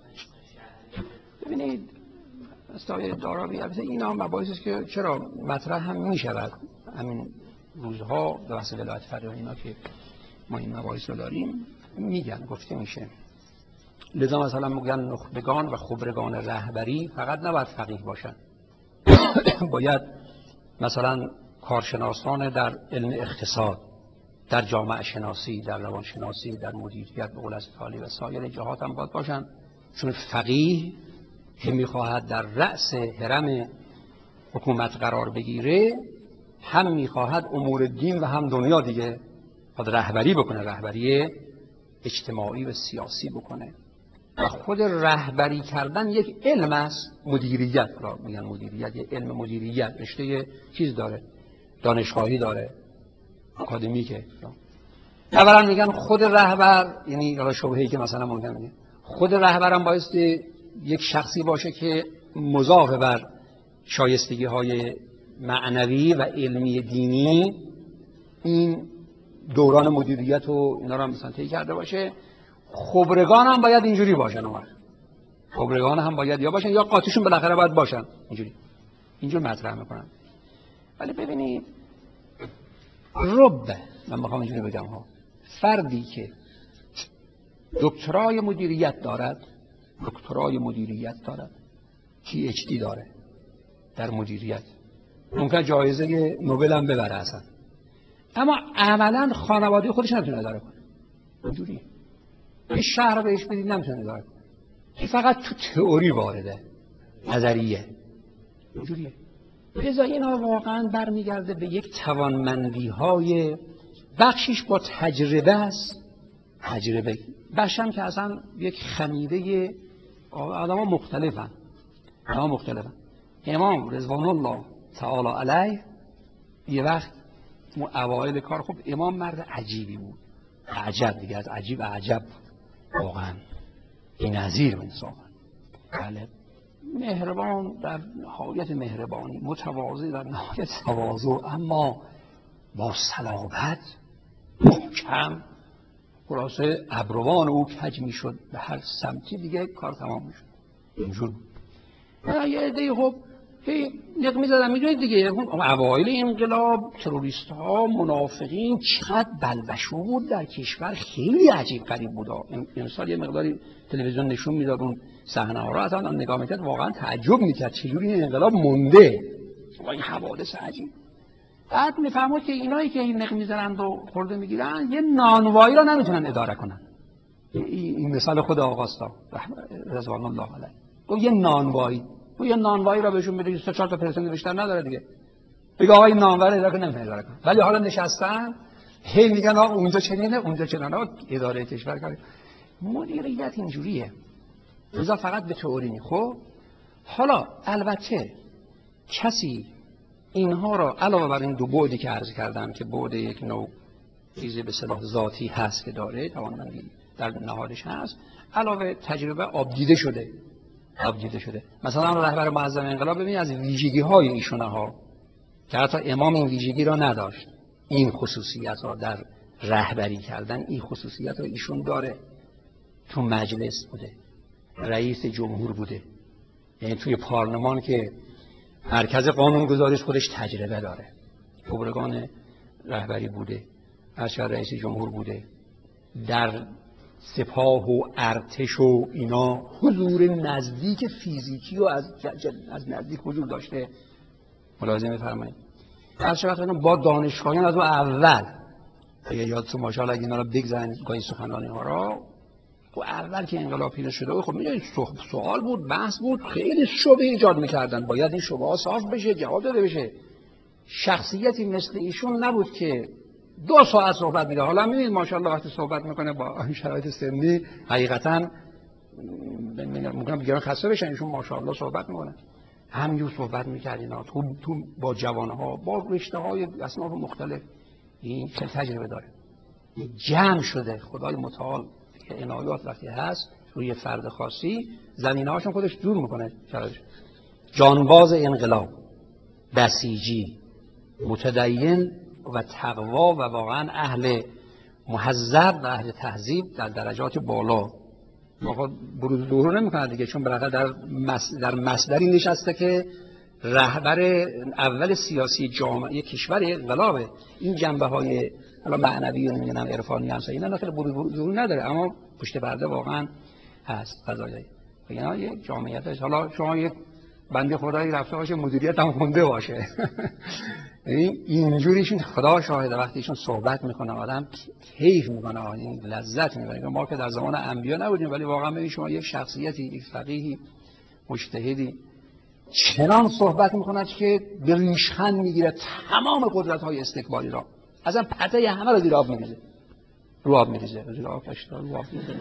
ببینید استای دارابی البته اینا مباحثی است که چرا مطرح هم می شود همین روزها به واسه ولایت فقیه اینا که ما این مباحث رو داریم میگن، گفته میشه. لذا مثلا میگن نخبگان و خبرگان رهبری فقط نباید فقیه باشن باید مثلا کارشناسان در علم اقتصاد، در جامعه شناسی، در روان شناسی، در مدیریت به قول از تعالی و سایر جهات هم باید باشن. چون فقیه که میخواهد در رأس حرم حکومت قرار بگیره هم میخواهد امور دین و هم دنیا دیگه خود رهبری بکنه، رهبری اجتماعی و سیاسی بکنه. و خود رهبری کردن یک علم است. مدیریت را میگن مدیریت، یک علم مدیریت رشته چیز داره، دانشگاهی داره، آکادمیکه. اولا میگن خود رهبر، یعنی حالا شبهه‌ای که مثلا ممکن میگه خود رهبرم بایستی یک شخصی باشه که مضاف بر شایستگی های معنوی و علمی دینی این دوران مدیریت و اینا رو هم مثلا طی کرده باشه. خبرگان هم باید اینجوری باشن، اون خبرگان هم باید یا باشن یا قاطیشون بالاخره باید باشن، اینجوری اینجور مطرح میکنن. ولی ببینید رب من میخوام اینجوری بگم ها، فردی که دکترای مدیریت دارد، دکترای مدیریت دارد، پی اچ دی داره در مدیریت، ممکن جایزه نوبل هم ببره اصلا، اما عملا خانواده خودش نمیتونه اداره کنه. اینجوری یه شهر بهش بدید نمیتونه اداره کنه. که فقط تو تئوری وارده، نظریه اینجوریه. لذا اینا واقعا برمیگرده به یک توانمندی های بخشیش با تجربه است، تجربه بخشم که اصلا یک خمیده آدم ها مختلفن آدم ها مختلفن. امام رضوان الله تعالی علیه یه وقت اوایل کار، خب امام مرد عجیبی بود، عجب دیگه، از عجیب عجب واقعا بی‌نظیر انسان، بله، مهربان در نهایت مهربانی، متواضع در نهایت تواضع، اما با صلابت، محکم، خلاصه ابروان او کج میشد به هر سمتی، دیگه کار تمام میشد. اینجور یه عده خب هی نق می‌زدن، میدونید دیگه اوایل انقلاب تروریست ها، منافقین چقدر بلبشو بود در کشور، خیلی عجیب غریب بود. امسال یه مقداری تلویزیون نشون میداد اون صحنه ها رو، اصلا نگاه میکرد واقعا تعجب میکرد چجوری این انقلاب مونده با این حوادث عجیب. بعد میفهمود که اینایی که این نق میزنند و خورده میگیرن یه نانوایی رو نمیتونن اداره کنن. این مثال خود آقاستا رضوان الله علیه، گفت یه نانوایی، و یه نانوایی را بهشون میده سه چهار تا پرسنت بیشتر نداره دیگه، بگه آقا این نانوایی رو اداره کنه، نمیتونه اداره کنه، ولی حالا نشستن هی میگن آقا اونجا چنینه اونجا چنینه، آقا اداره کشور کاره. مدیریت اینجوریه، لذا فقط به تئوری نی. خب حالا البته کسی اینها را علاوه بر این دو بعدی که عرض کردم که بعد یک نوع چیزی به اصطلاح ذاتی هست که داره، توانمندی در نهادش هست، علاوه تجربه آبدیده شده آبدیده شده مثلا رهبر معظم انقلاب، ببینید از ویژگی های ایشونه ها که حتی امام این ویژگی را نداشت، این خصوصیت ها در رهبری کردن، این خصوصیت ها ایشون داره. تو مجلس بوده، رئیس جمهور بوده، یعنی توی پارلمان که مرکز قانون گذاریش خودش تجربه داره، خبرگان رهبری بوده، ارشد رئیس جمهور بوده، در سپاه و ارتش و اینا حضور نزدیک فیزیکی و از از نزدیک حضور داشته. ملاحظه می‌فرمایید ارشد با دانشگاهیان از اون اول، اگه یادتون باشه، حالا اگه اینا رو بگذارن گاهی سخنرانی ها را، و اول که انقلاب پیدا شده، خب میدونید سوال بود، بحث بود، خیلی شبهه ایجاد میکردن، باید این شبهه ها صاف بشه، جواب داده بشه. شخصیتی مثل ایشون نبود که دو ساعت صحبت میده. حالا میبینید ماشاءالله وقتی صحبت میکنه با شرایط سنی حقیقتا ممکنه بگیرن خسته بشن، ایشون ماشاءالله صحبت میکنه، همینجور صحبت میکرد اینا تو تو با جوانها، با رشته های اصناف مختلف. این خیلی تجربه داره، جمع شده. خدای متعال که عنایات وقتی هست روی فرد خاصی، زمینه هاشون خودش دور میکنه. جانباز انقلاب، بسیجی، متدین و تقوا و واقعا اهل مهذب و اهل تهذیب در درجات بالا. واقعا بروز ظهور نمیکنه دیگه، چون بالاخره در مس... در مصدری نشسته که رهبر اول سیاسی جامعه کشور انقلابه. این جنبه های حالا معنوی و نمیدونم عرفانی هم اینا داخل بروز ظهور نداره، اما پشت پرده واقعا هست قضایی. اینا یک جامعیتش. حالا شما یک بنده خدایی رفته باشه مدیریت هم خونده باشه اینجوریشون خدا شاهده وقتی ایشون صحبت میکنه آدم کیف میکنه، این لذت میبره. ما که در زمان انبیا نبودیم، ولی واقعا ببینید شما یک شخصیتی، یک فقیهی، مجتهدی چنان صحبت میکند که به ریشخند میگیره تمام قدرت های استکباری را، اصلا پته همه رو زیر آب میریزه، رو آب میریزه، زیر آب کشتا رو آب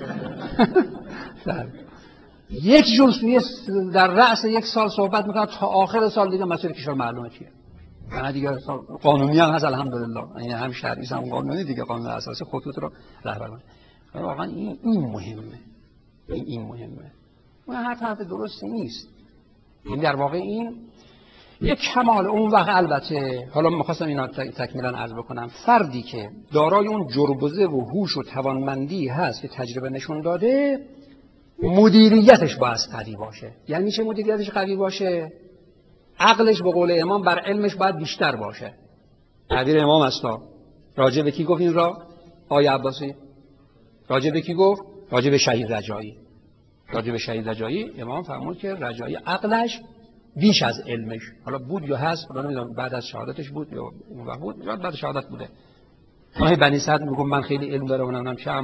میریزه. یک جور سوی در رأس یک سال صحبت میکنه تا آخر سال دیگه مسئله کشور معلومه چیه. یعنی دیگه قانونی هم هست الحمدلله، یعنی هم شرعی هم قانونی دیگه، قانون اساسی خطوط رو رهبر کنه. واقعا این این مهمه، این این مهمه. اون هر طرف درستی نیست. این در واقع این یک کمال. اون وقت البته حالا می‌خواستم اینا تکمیلا عرض بکنم، فردی که دارای اون جربوزه و هوش و توانمندی هست که تجربه نشون داده، مدیریتش باید قوی باشه. یعنی چه مدیریتش قوی باشه؟ عقلش به قول امام بر علمش باید بیشتر باشه. تعبیر امام استا راجع به کی گفت این را؟ آیه عباسی راجع به کی گفت؟ راجع به شهید رجایی. راجع به شهید رجایی امام فرمود که رجایی عقلش بیش از علمش، حالا بود یا هست حالا نمیدونم، بعد از شهادتش بود یا اون وقت بود، بعد شهادت بوده. آقای بنی سعد میگم من خیلی علم دارم و نمیدونم چه، اما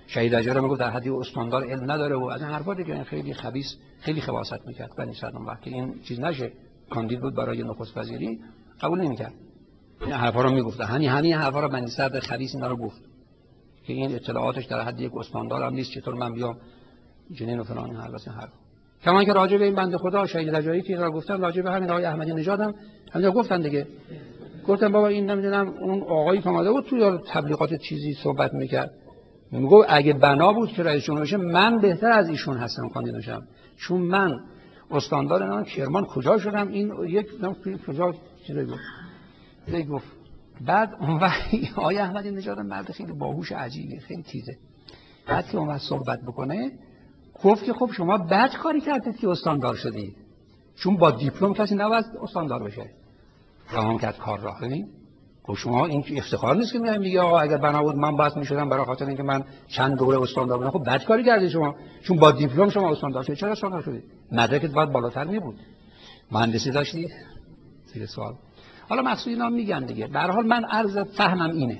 شهید اجاره میگفت در حدی استاندار علم نداره و از این حرفا دیگه خیلی خبیث، خیلی خباثت میکرد. بنی صدام وقتی این چیز نشه کاندید بود برای نخست وزیری قبول نمیکرد. این حرفا رو میگفت، همین همین حرفا رو بنی صدر خبیث اینا رو گفت که این اطلاعاتش در حد یک استاندار هم نیست، چطور من بیام جنین و فلان هر واسه حرف. کما که راجع به این بنده خدا شهید رجایی که را گفتن، راجع به همین آقای احمدی نژاد هم همین گفتن دیگه. گفتم بابا این نمیدونم اون آقایی که اومده بود توی تبلیغات چیزی صحبت میکرد، میگه اگه بنا بود که رئیس جمهور بشه من بهتر از ایشون هستم کاندید بشم، چون من استاندار اینا کرمان کجا شدم، این یک کجا چیزی گفت دیگه گفت. بعد اون وقت آقای احمدی نژاد مرد خیلی باهوش عجیبی، خیلی تیزه. بعد که اون صحبت بکنه گفت که خب شما بد کاری کردید که استاندار شدید، چون با دیپلم کسی نباید استاندار بشه. تمام کرد کار را. ببین خب شما این افتخار نیست که میگم میگه آقا اگر بنا بود من باید میشدم برای خاطر اینکه من چند دوره استاندار بودم. خب بد کاری کردید شما، چون با دیپلم شما استاندار شدید. چرا استاندار شدید؟ مدرکت باید بالاتر می بود. مهندسی داشتی؟ زیر سوال. حالا مقصود اینا میگن دیگه. به هر حال من عرض فهمم اینه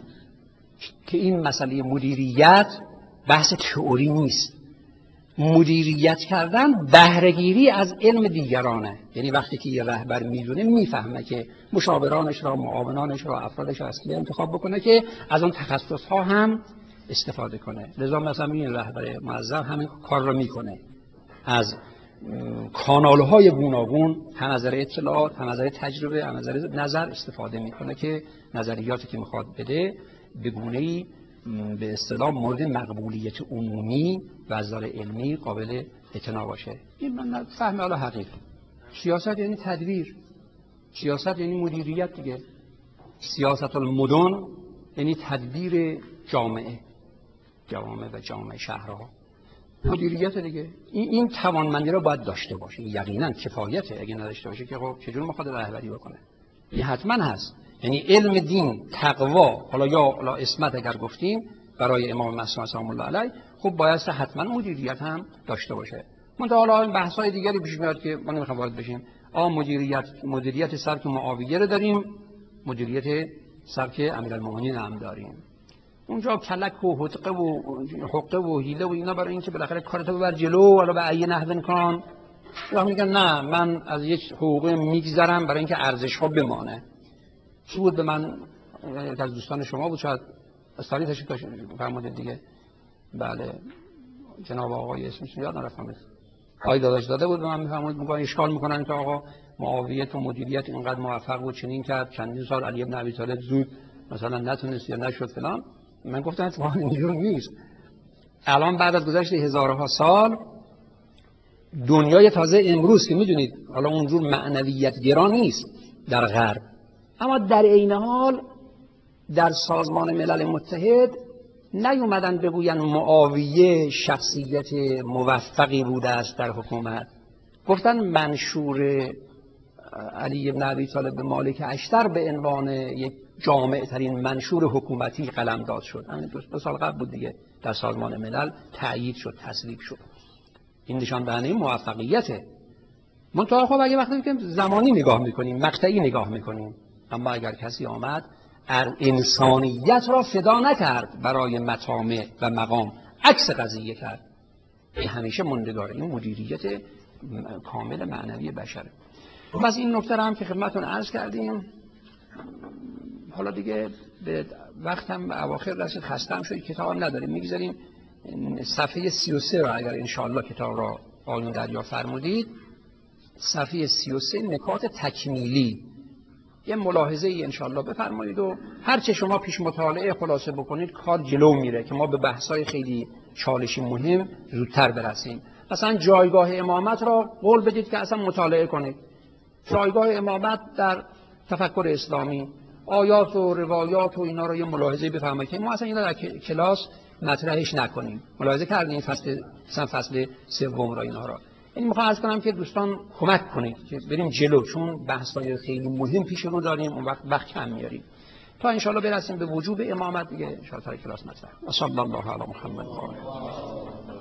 که این مسئله مدیریت بحث تئوری نیست. مدیریت کردن بهره‌گیری از علم دیگرانه. یعنی وقتی که یه رهبر میدونه میفهمه که مشاورانش را، معاونانش را، افرادش را از کی انتخاب بکنه که از اون تخصص‌ها هم استفاده کنه. لذا مثلا این رهبر موظف همین کار را میکنه، از کانال‌های گوناگون هم از نظر اطلاعات، هم از نظر تجربه، هم از نظر نظر استفاده میکنه که نظریاتی که میخواد بده به گونه‌ای به اصطلاح مورد مقبولیت عمومی و از نظر علمی قابل اعتنا باشه. این من فهم حالا حقیقی. سیاست یعنی تدبیر، سیاست یعنی مدیریت دیگه. سیاست المدن یعنی تدبیر جامعه، جوامع و جامعه شهرها. مدیریت دیگه. این این توانمندی رو باید داشته باشه. یقینا کفایته. اگه نداشته باشه که خب چجور میخواد رهبری بکنه؟ این حتما هست. یعنی علم دین، تقوا، حالا یا حالا اسمت اگر گفتیم برای امام معصوم سلام الله علیه، خب باید حتما مدیریت هم داشته باشه. منتها حالا این بحث‌های دیگری پیش میاد که ما نمیخوایم وارد بشیم. آ مدیریت مدیریت سبک معاویه رو داریم، مدیریت سبک امیرالمومنین هم داریم. اونجا کلک و حدقه و حقه و حیله و اینا برای اینکه بالاخره کارتو ببر جلو، حالا به ای نحو کن. یا میگن نه من از یک حقوق میگذرم برای اینکه ارزش‌ها بمانه. چی بود به من یک از دوستان شما بود، شاید استانی تشریف فرمودید دیگه. بله جناب آقای اسمش یاد نرفتم، آقای داداش داده بود به من میفرمود، میگن اشکال میکنن که آقا معاویه و مدیریت اینقدر موفق بود چنین کرد، چندین سال علی بن ابی طالب زود مثلا نتونست یا نشد فلان. من گفتم اتفاقا اینجور نیست. الان بعد از گذشت هزارها سال دنیای تازه امروز که میدونید حالا اونجور معنویت گرا نیست در غرب، اما در عین حال در سازمان ملل متحد نیومدن بگوین معاویه شخصیت موفقی بوده است در حکومت. گفتن منشور علی بن ابی طالب به مالک اشتر به عنوان یک جامع ترین منشور حکومتی قلمداد شد. همین دو سال قبل بود دیگه، در سازمان ملل تأیید شد، تصویب شد. این نشان دهنده موفقیته. منتها خب اگه وقتی که زمانی نگاه میکنیم، مقطعی نگاه میکنیم، اما اگر کسی آمد انسانیت را فدا نکرد برای مطامع و مقام، عکس قضیه کرد، این همیشه موندگاره. این مدیریت کامل معنوی بشره. بس این نکته را هم که خدمتتون عرض کردیم. حالا دیگه به وقتم اواخر رسید، خستم شد، کتاب نداریم میگذاریم. صفحه سی و سه را اگر انشاءالله کتاب را آیون دریا فرمودید، صفحه سی و سه نکات تکمیلی، یه ملاحظه ای انشاءالله بفرمایید و هر چه شما پیش مطالعه خلاصه بکنید کار جلو میره که ما به بحث‌های خیلی چالشی مهم زودتر برسیم. مثلا جایگاه امامت را قول بدید که اصلا مطالعه کنید. جایگاه امامت در تفکر اسلامی، آیات و روایات و اینا رو یه ملاحظه بفرمایید که ما اصلا اینا در کلاس مطرحش نکنیم. ملاحظه کردین فصل مثلا فصل سوم را اینا را. این میخوام عرض کنم که دوستان کمک کنید که بریم جلو، چون بحث‌های خیلی مهم پیش رو داریم، اون وقت وقت کم میاریم تا ان شاءالله برسیم به وجوب امامت دیگه ان شاءالله کلاس مطرح. صلی الله علی محمد و آله.